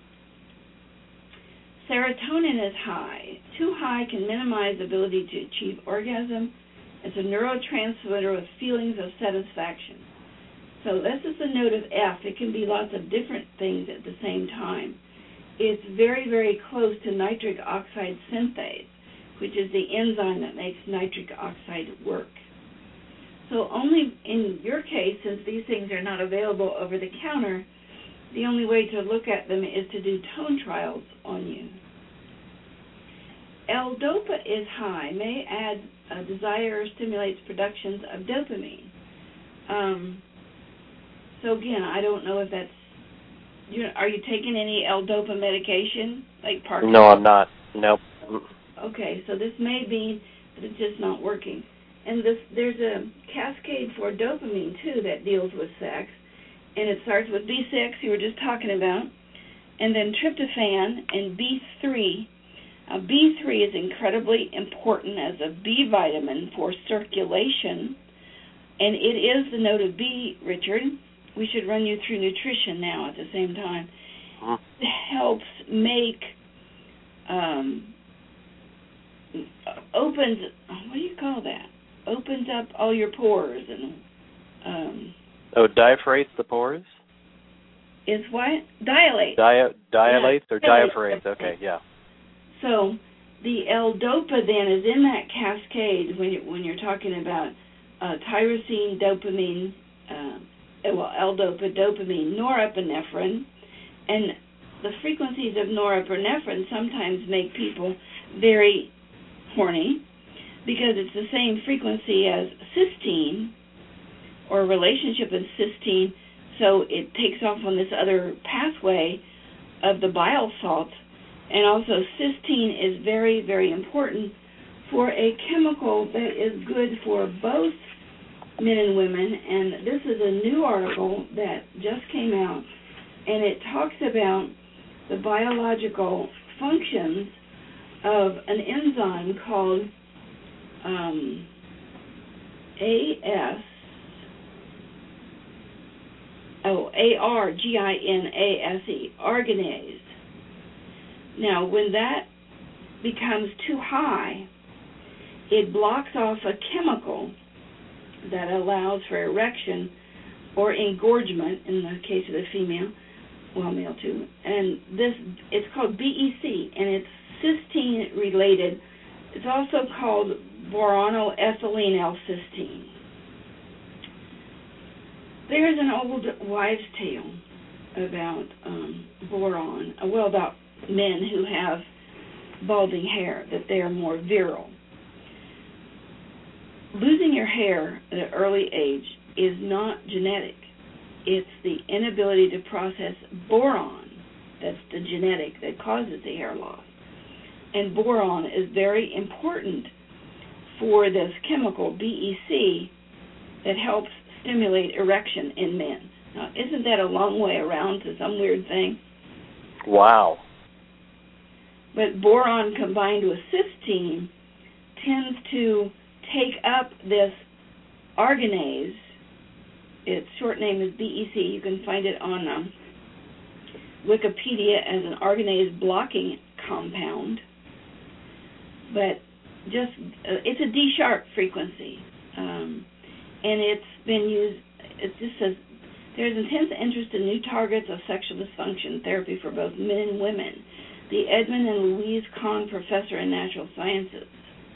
Serotonin is high. Too high can minimize the ability to achieve orgasm. It's a neurotransmitter with feelings of satisfaction. So this is the note of F. It can be lots of different things at the same time. It's very, very close to nitric oxide synthase, which is the enzyme that makes nitric oxide work. So only in your case, since these things are not available over the counter, the only way to look at them is to do tone trials on you. L-DOPA is high, may add a desire or stimulates productions of dopamine. So again, I don't know if that's, are you taking any L-DOPA medication, like Parkinson's? No, I'm not. Nope. Okay, so this may be that it's just not working. And there's a cascade for dopamine, too, that deals with sex. And it starts with B6, you were just talking about, and then tryptophan and B3. B3 is incredibly important as a B vitamin for circulation, and it is the note of B, Richard. We should run you through nutrition now at the same time. It helps make, opens, what do you call that? Opens up all your pores and... diaphorates the pores? Is what? Dilates. Dilates or diaphorates? Okay, yeah. So the L-DOPA then is in that cascade when you're talking about tyrosine, dopamine, L-DOPA, dopamine, norepinephrine, and the frequencies of norepinephrine sometimes make people very horny because it's the same frequency as cysteine or relationship with cysteine, so it takes off on this other pathway of the bile salts. And also cysteine is very, very important for a chemical that is good for both men and women. And this is a new article that just came out, and it talks about the biological functions of an enzyme called ARGINASE, arginase. Now, when that becomes too high, it blocks off a chemical that allows for erection or engorgement in the case of the female, well, male too. And it's called BEC, and it's cysteine related. It's also called boronoethylene L-cysteine. There's an old wives' tale about boron, about men who have balding hair, that they are more virile. Losing your hair at an early age is not genetic. It's the inability to process boron that's the genetic that causes the hair loss. And boron is very important for this chemical, BEC, that helps stimulate erection in men. Now, isn't that a long way around to some weird thing? Wow. But boron combined with cysteine tends to take up this arganase. Its short name is BEC. You can find it on Wikipedia as an arganase blocking compound. But just it's a D-sharp frequency. And it's been used, it just says, there's intense interest in new targets of sexual dysfunction therapy for both men and women. The Edmund and Louise Kahn Professor in Natural Sciences,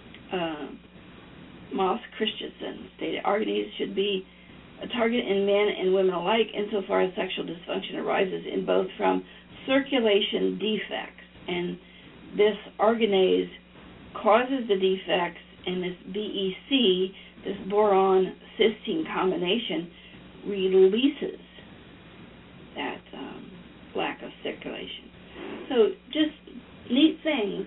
Moss Christensen, stated arganase should be a target in men and women alike insofar as sexual dysfunction arises in both from circulation defects. And this arganase causes the defects, and this BEC, this boron-cysteine combination, releases that lack of circulation. So just neat things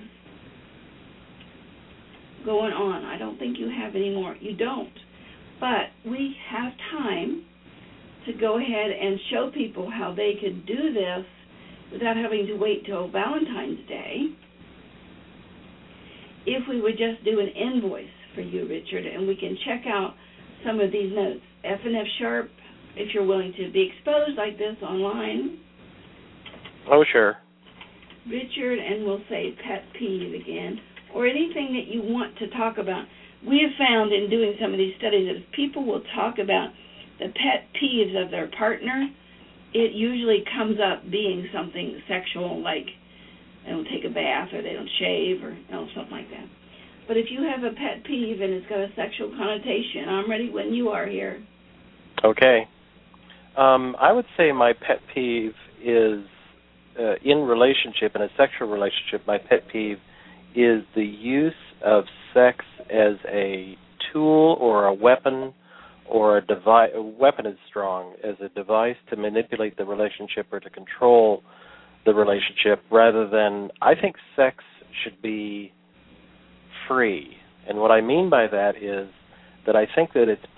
going on. I don't think you have any more. You don't. But we have time to go ahead and show people how they could do this without having to wait till Valentine's Day. If we would just do an invoice for you, Richard, and we can check out some of these notes. F&F Sharp, if you're willing to be exposed like this online. Oh, sure. Richard, and we'll say pet peeve again, or anything that you want to talk about. We have found in doing some of these studies that if people will talk about the pet peeves of their partner, it usually comes up being something sexual, like they don't take a bath or they don't shave or something like that. But if you have a pet peeve and it's got a sexual connotation, I'm ready when you are here. Okay. I would say my pet peeve is in relationship, in a sexual relationship, my pet peeve is the use of sex as a tool or a weapon or a device. A weapon is strong, as a device to manipulate the relationship or to control the relationship, rather than, I think sex should be free. And what I mean by that is that I think that it's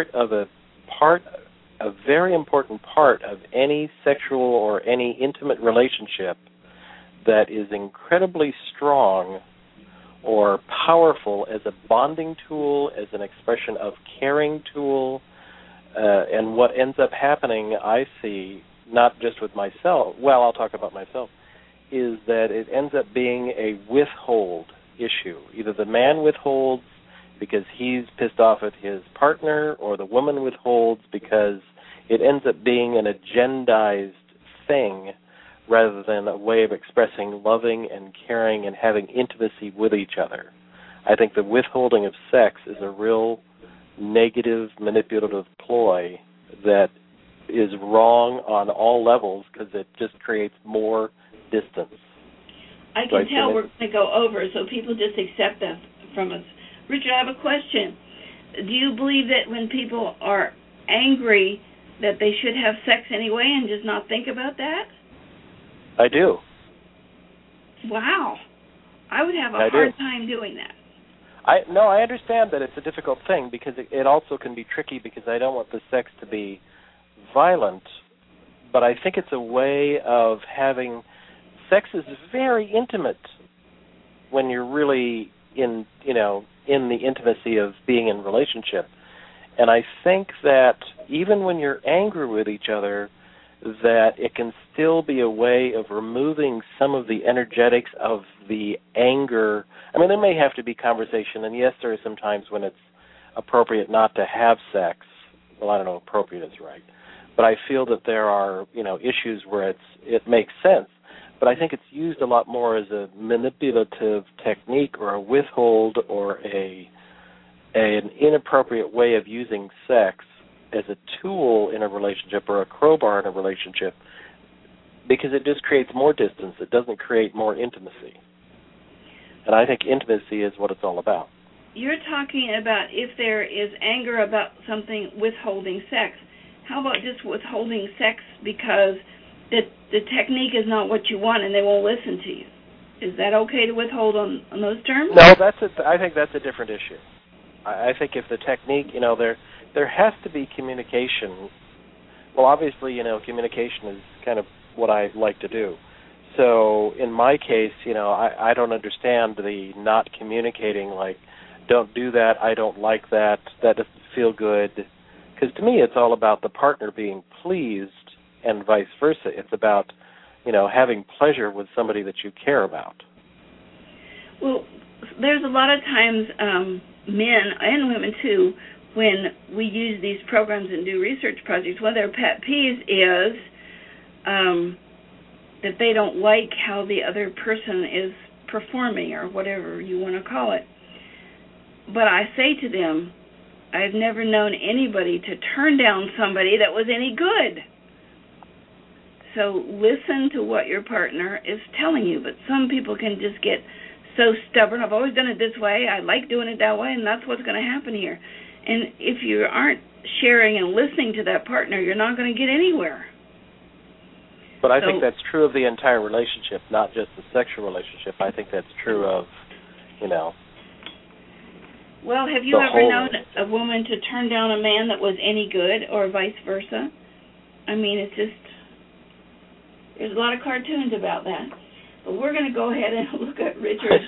a very important part of any sexual or any intimate relationship that is incredibly strong or powerful as a bonding tool, as an expression of caring tool. And what ends up happening, I see, not just with myself, well, I'll talk about myself, is that it ends up being a withhold issue. Either the man withholds because he's pissed off at his partner, or the woman withholds because it ends up being an agendized thing rather than a way of expressing loving and caring and having intimacy with each other. I think the withholding of sex is a real negative, manipulative ploy that is wrong on all levels because it just creates more distance. I can tell we're going to go over, so people just accept that from us. Richard, I have a question. Do you believe that when people are angry that they should have sex anyway and just not think about that? I do. Wow. I would have a hard time doing that. I understand that it's a difficult thing because it also can be tricky because I don't want the sex to be violent, but I think it's a way of having sex is very intimate when you're really in the intimacy of being in relationship. And I think that even when you're angry with each other, that it can still be a way of removing some of the energetics of the anger. I mean, there may have to be conversation, and yes, there are some times when it's appropriate not to have sex. Well, I don't know if appropriate is right. But I feel that there are, issues where it makes sense. But I think it's used a lot more as a manipulative technique or a withhold or a an inappropriate way of using sex as a tool in a relationship or a crowbar in a relationship, because it just creates more distance. It doesn't create more intimacy. And I think intimacy is what it's all about. You're talking about if there is anger about something, withholding sex. How about just withholding sex because the technique is not what you want and they won't listen to you? Is that okay to withhold on those terms? No, I think that's a different issue. I think if the technique, there has to be communication. Well, obviously, communication is kind of what I like to do. So in my case, I don't understand the not communicating, like, don't do that, I don't like that, that doesn't feel good. Because to me, it's all about the partner being pleased and vice versa. It's about, having pleasure with somebody that you care about. Well, there's a lot of times, men and women too, when we use these programs and do research projects, one of their pet peeves is that they don't like how the other person is performing or whatever you want to call it. But I say to them, I've never known anybody to turn down somebody that was any good. So listen to what your partner is telling you. But some people can just get so stubborn. I've always done it this way. I like doing it that way, and that's what's going to happen here. And if you aren't sharing and listening to that partner, you're not going to get anywhere. But I think that's true of the entire relationship, not just the sexual relationship. I think that's true of, Well, have you ever known a woman to turn down a man that was any good or vice versa? I mean, it's just, there's a lot of cartoons about that. But we're going to go ahead and look at Richard's.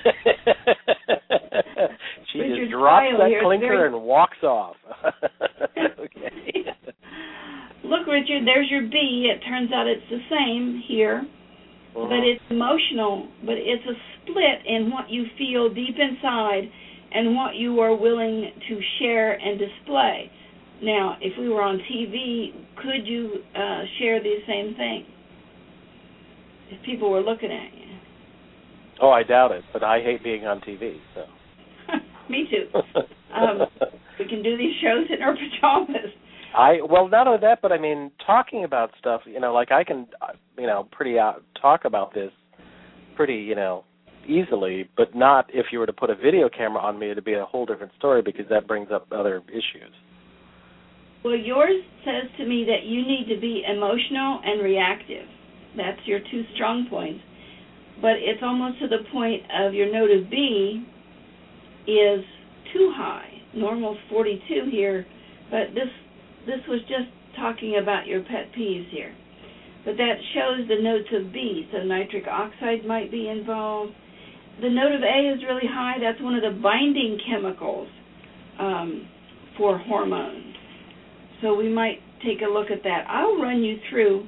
She just drops that clinker and walks off. Okay. Look, Richard, there's your B. It turns out it's the same here, but it's emotional, but it's a split in what you feel deep inside and what you are willing to share and display. Now, if we were on TV, could you share the same thing if people were looking at you? Oh, I doubt it, but I hate being on TV, so. Me too. We can do these shows in our pajamas. Well, not only that, but I mean, talking about stuff, like I can, talk about this pretty, easily, but not if you were to put a video camera on me, it'd be a whole different story because that brings up other issues. Well, yours says to me that you need to be emotional and reactive. That's your two strong points. But it's almost to the point of your note of B is too high. Normal's 42 here, but this was just talking about your pet peeves here. But that shows the notes of B, so nitric oxide might be involved. The note of A is really high. That's one of the binding chemicals for hormones. So we might take a look at that. I'll run you through,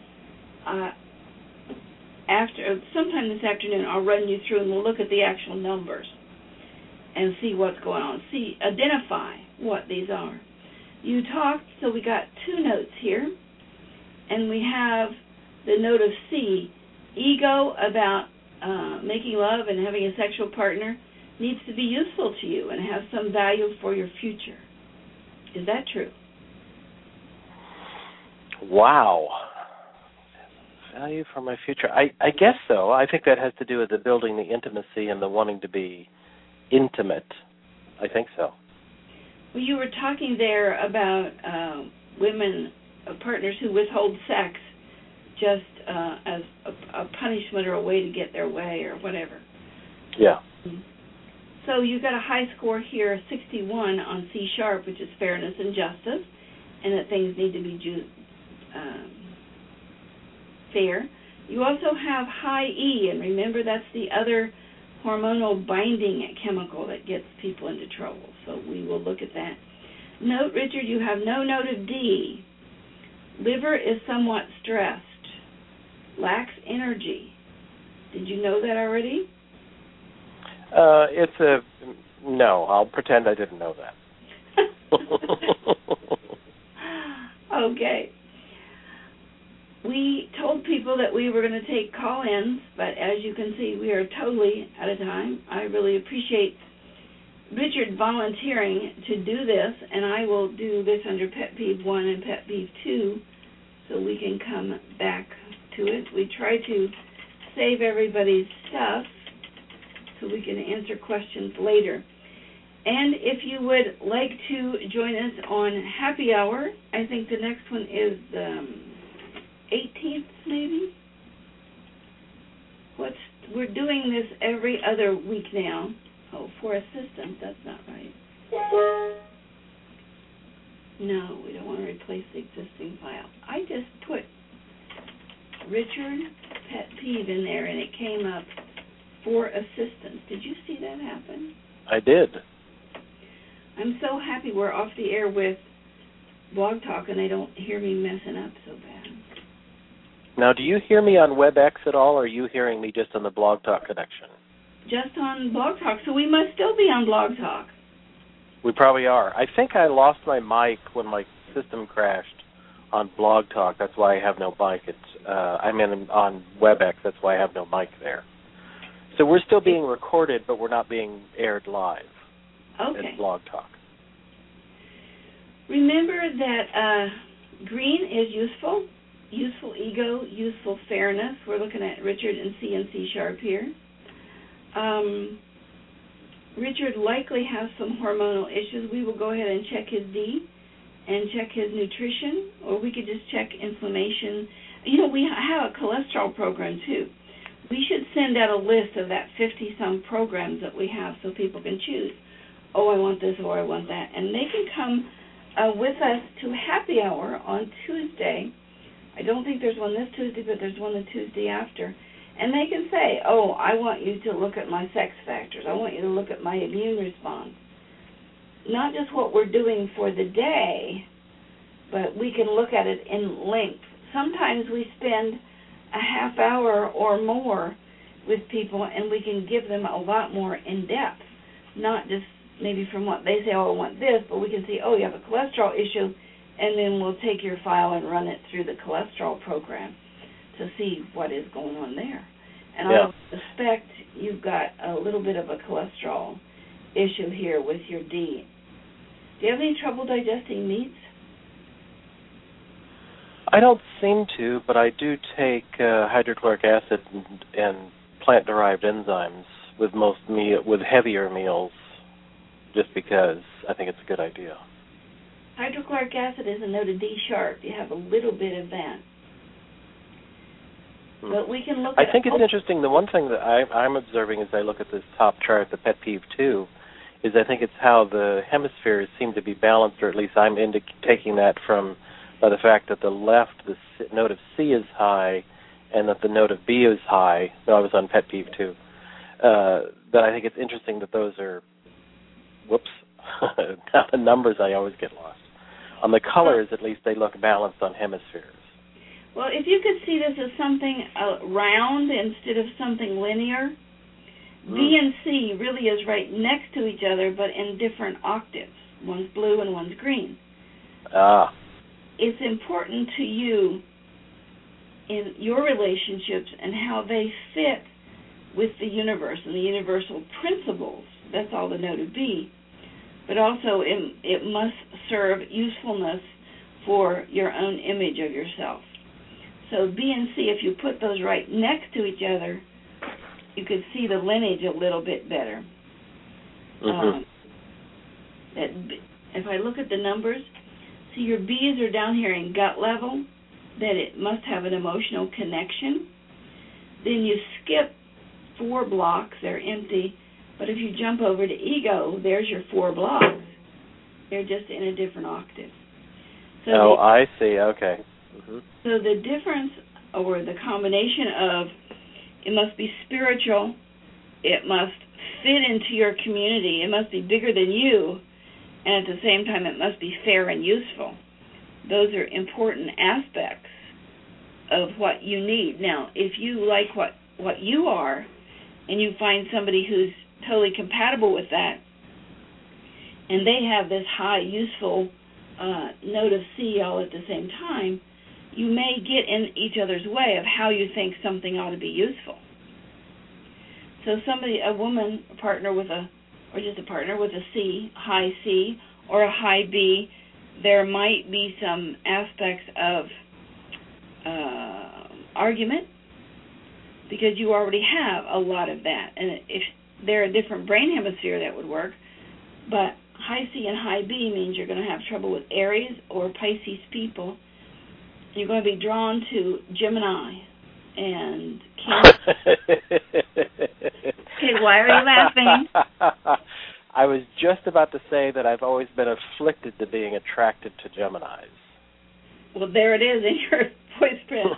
sometime this afternoon, I'll run you through and we'll look at the actual numbers and see what's going on. Identify what these are. You talked, so we got two notes here, and we have the note of C. Ego about making love and having a sexual partner needs to be useful to you and have some value for your future. Is that true? Wow. Value for my future. I guess so. I think that has to do with the building the intimacy and the wanting to be intimate. I think so. Well, you were talking there about women, partners who withhold sex just as a punishment or a way to get their way or whatever. Yeah. So you got a high score here, 61 on C sharp, which is fairness and justice, and that things need to be fair. You also have high E, and remember that's the other hormonal binding chemical that gets people into trouble. So we will look at that. Note, Richard, you have no note of D. Liver is somewhat stressed. Lacks energy. Did you know that already? No, I'll pretend I didn't know that. Okay. We told people that we were going to take call-ins, but as you can see, we are totally out of time. I really appreciate Richard volunteering to do this, and I will do this under Pet Peeve 1 and Pet Peeve 2, so we can come back to it. We try to save everybody's stuff so we can answer questions later. And if you would like to join us on Happy Hour, I think the next one is the 18th, maybe? We're doing this every other week now. Oh, for assistance, that's not right. No, we don't want to replace the existing file. I just put Richard Pet Peeve in there, and it came up for assistance. Did you see that happen? I did. I'm so happy we're off the air with Blog Talk, and they don't hear me messing up so bad. Now, do you hear me on WebEx at all, or are you hearing me just on the Blog Talk connection? Just on Blog Talk, so we must still be on Blog Talk. We probably are. I think I lost my mic when my system crashed on Blog Talk. That's why I have no mic. On WebEx. That's why I have no mic there. So we're still being recorded, but we're not being aired live. Okay. In Blog Talk. Remember that green is useful ego, useful fairness. We're looking at Richard and C Sharp here. Richard likely has some hormonal issues. We will go ahead and check his D and check his nutrition, or we could just check inflammation. We have a cholesterol program, too. We should send out a list of that 50-some programs that we have so people can choose. Oh, I want this or I want that. And they can come with us to Happy Hour on Tuesday. I don't think there's one this Tuesday, but there's one the Tuesday after. And they can say, oh, I want you to look at my sex factors. I want you to look at my immune response. Not just what we're doing for the day, but we can look at it in length. Sometimes we spend a half hour or more with people, and we can give them a lot more in depth, not just maybe from what they say, oh, I want this, but we can see, oh, you have a cholesterol issue, and then we'll take your file and run it through the cholesterol program to see what is going on there. And I suspect you've got a little bit of a cholesterol issue here with your D. Do you have any trouble digesting meats? I don't seem to, but I do take hydrochloric acid and plant-derived enzymes with heavier meals, just because I think it's a good idea. Hydrochloric acid is a note of D sharp. You have a little bit of that. But we can look at... I think it's interesting. The one thing that I'm observing as I look at this top chart, the Pet Peeve 2, is I think it's how the hemispheres seem to be balanced, or at least I'm taking that by the fact that the left, the note of C is high, and that the note of B is high. No, I was on Pet Peeve 2. That I think it's interesting that those are... Whoops. Now the numbers, I always get lost. On the colors, at least, they look balanced on hemispheres. Well, if you could see this as something round instead of something linear, B and C really is right next to each other, but in different octaves. One's blue and one's green. It's important to you in your relationships and how they fit with the universe and the universal principles. That's all the note of B. But also it must serve usefulness for your own image of yourself. So B and C, if you put those right next to each other, you could see the lineage a little bit better. If I look at the numbers, see your B's are down here in gut level, that it must have an emotional connection. Then you skip 4 blocks, they're empty. But if you jump over to ego, there's your 4 blocks. They're just in a different octave. So I see. Okay. So the difference, or the combination of, it must be spiritual, it must fit into your community, it must be bigger than you, and at the same time it must be fair and useful. Those are important aspects of what you need. Now, if you like what you are, and you find somebody who's totally compatible with that, and they have this high useful note of C all at the same time, you may get in each other's way of how you think something ought to be useful. So a woman, a partner with a or just a partner with a C, high C, or a high B, there might be some aspects of argument because you already have a lot of that. And if they're a different brain hemisphere, that would work. But high C and high B means you're going to have trouble with Aries or Pisces people. You're going to be drawn to Gemini and Cancer. Okay, why are you laughing? I was just about to say that I've always been afflicted to being attracted to Geminis. Well, there it is in your voice print.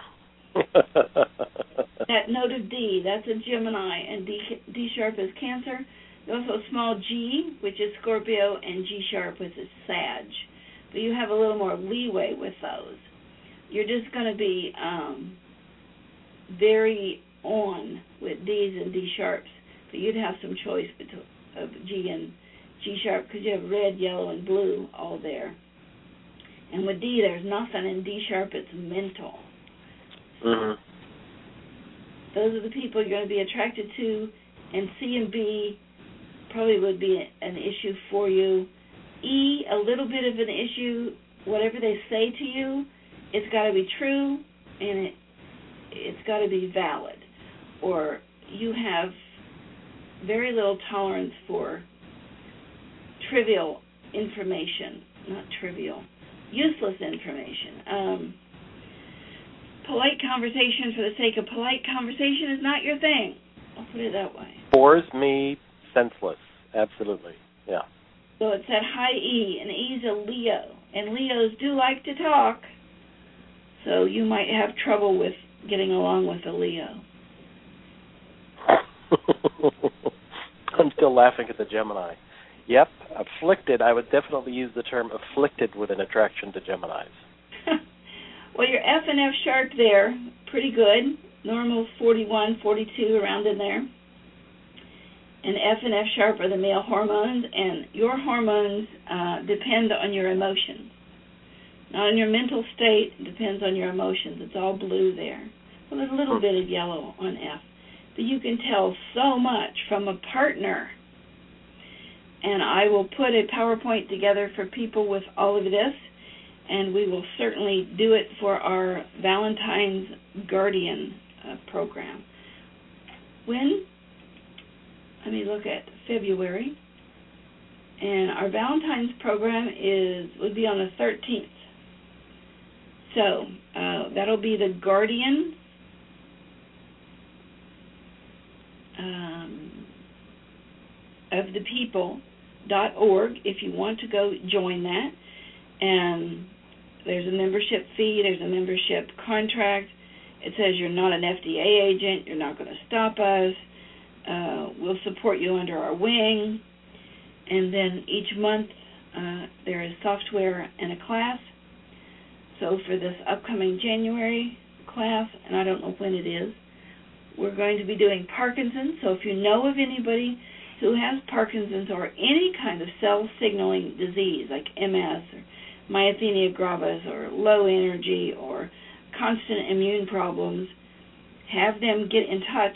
That note of D, that's a Gemini, and D sharp is Cancer. There's also a small G, which is Scorpio, and G sharp, which is Sag. But you have a little more leeway with those. You're just going to be very on with D's and D sharps, but you'd have some choice of G and G sharp because you have red, yellow, and blue all there. And with D, there's nothing. In D sharp, it's mental. Mm-hmm. Those are the people you're going to be attracted to, and C and B probably would be an issue for you. E, a little bit of an issue. Whatever they say to you, it's got to be true, and it's got to be valid. Or you have very little tolerance for trivial information, not trivial, useless information. Polite conversation for the sake of polite conversation is not your thing. I'll put it that way. Bores me senseless. Absolutely. Yeah. So it's that high E, and E's a Leo. And Leos do like to talk, so you might have trouble with getting along with a Leo. I'm still laughing at the Gemini. Yep, afflicted. I would definitely use the term afflicted with an attraction to Geminis. Well, your F and F sharp there, pretty good. Normal 41, 42, around in there. And F and F sharp are the male hormones, and your hormones depend on your emotions. Not on your mental state, it depends on your emotions. It's all blue there. Well, there's a little bit of yellow on F. But you can tell so much from a partner. And I will put a PowerPoint together for people with all of this, and we will certainly do it for our Valentine's Guardian program. When? Let me look at February. And our Valentine's program would be on the 13th. So that'll be the Guardian of the people.org if you want to go join that. And there's a membership fee, there's a membership contract. It says you're not an FDA agent, you're not going to stop us. We'll support you under our wing. And then each month there is software and a class. So for this upcoming January class, and I don't know when it is, we're going to be doing Parkinson's. So if you know of anybody who has Parkinson's or any kind of cell signaling disease like MS or myasthenia gravis or low energy or constant immune problems, have them get in touch,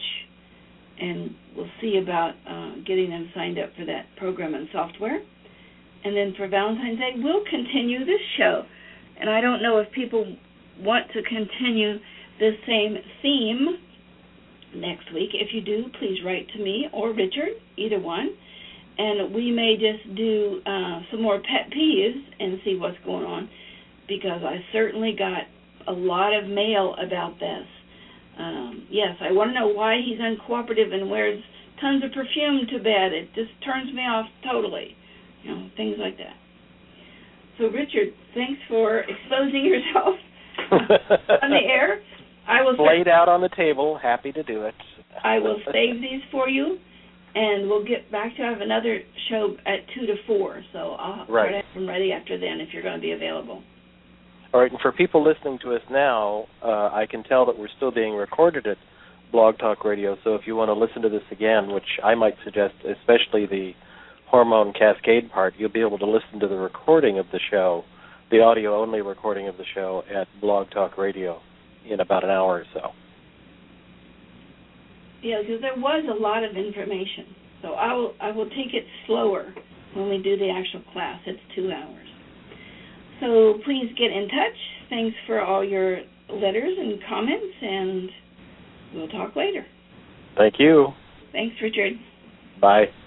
and we'll see about getting them signed up for that program and software. And then for Valentine's Day, we'll continue this show. And I don't know if people want to continue the same theme next week. If you do, please write to me or Richard, either one. And we may just do some more pet peeves and see what's going on, because I certainly got a lot of mail about this. Yes, I want to know why he's uncooperative and wears tons of perfume to bed. It just turns me off totally. You know, things like that. So, Richard, thanks for exposing yourself on the air. I will laid out on the table. Happy to do it. I will save these for you, and we'll get back to have another show at 2 to 4. So I'll try to have them ready after then if you're going to be available. All right, and for people listening to us now, I can tell that we're still being recorded at Blog Talk Radio, so if you want to listen to this again, which I might suggest, especially the hormone cascade part, you'll be able to listen to the recording of the show, the audio-only recording of the show at Blog Talk Radio in about an hour or so. Yeah, because there was a lot of information. So I will take it slower when we do the actual class. It's 2 hours. So please get in touch. Thanks for all your letters and comments, and we'll talk later. Thank you. Thanks, Richard. Bye.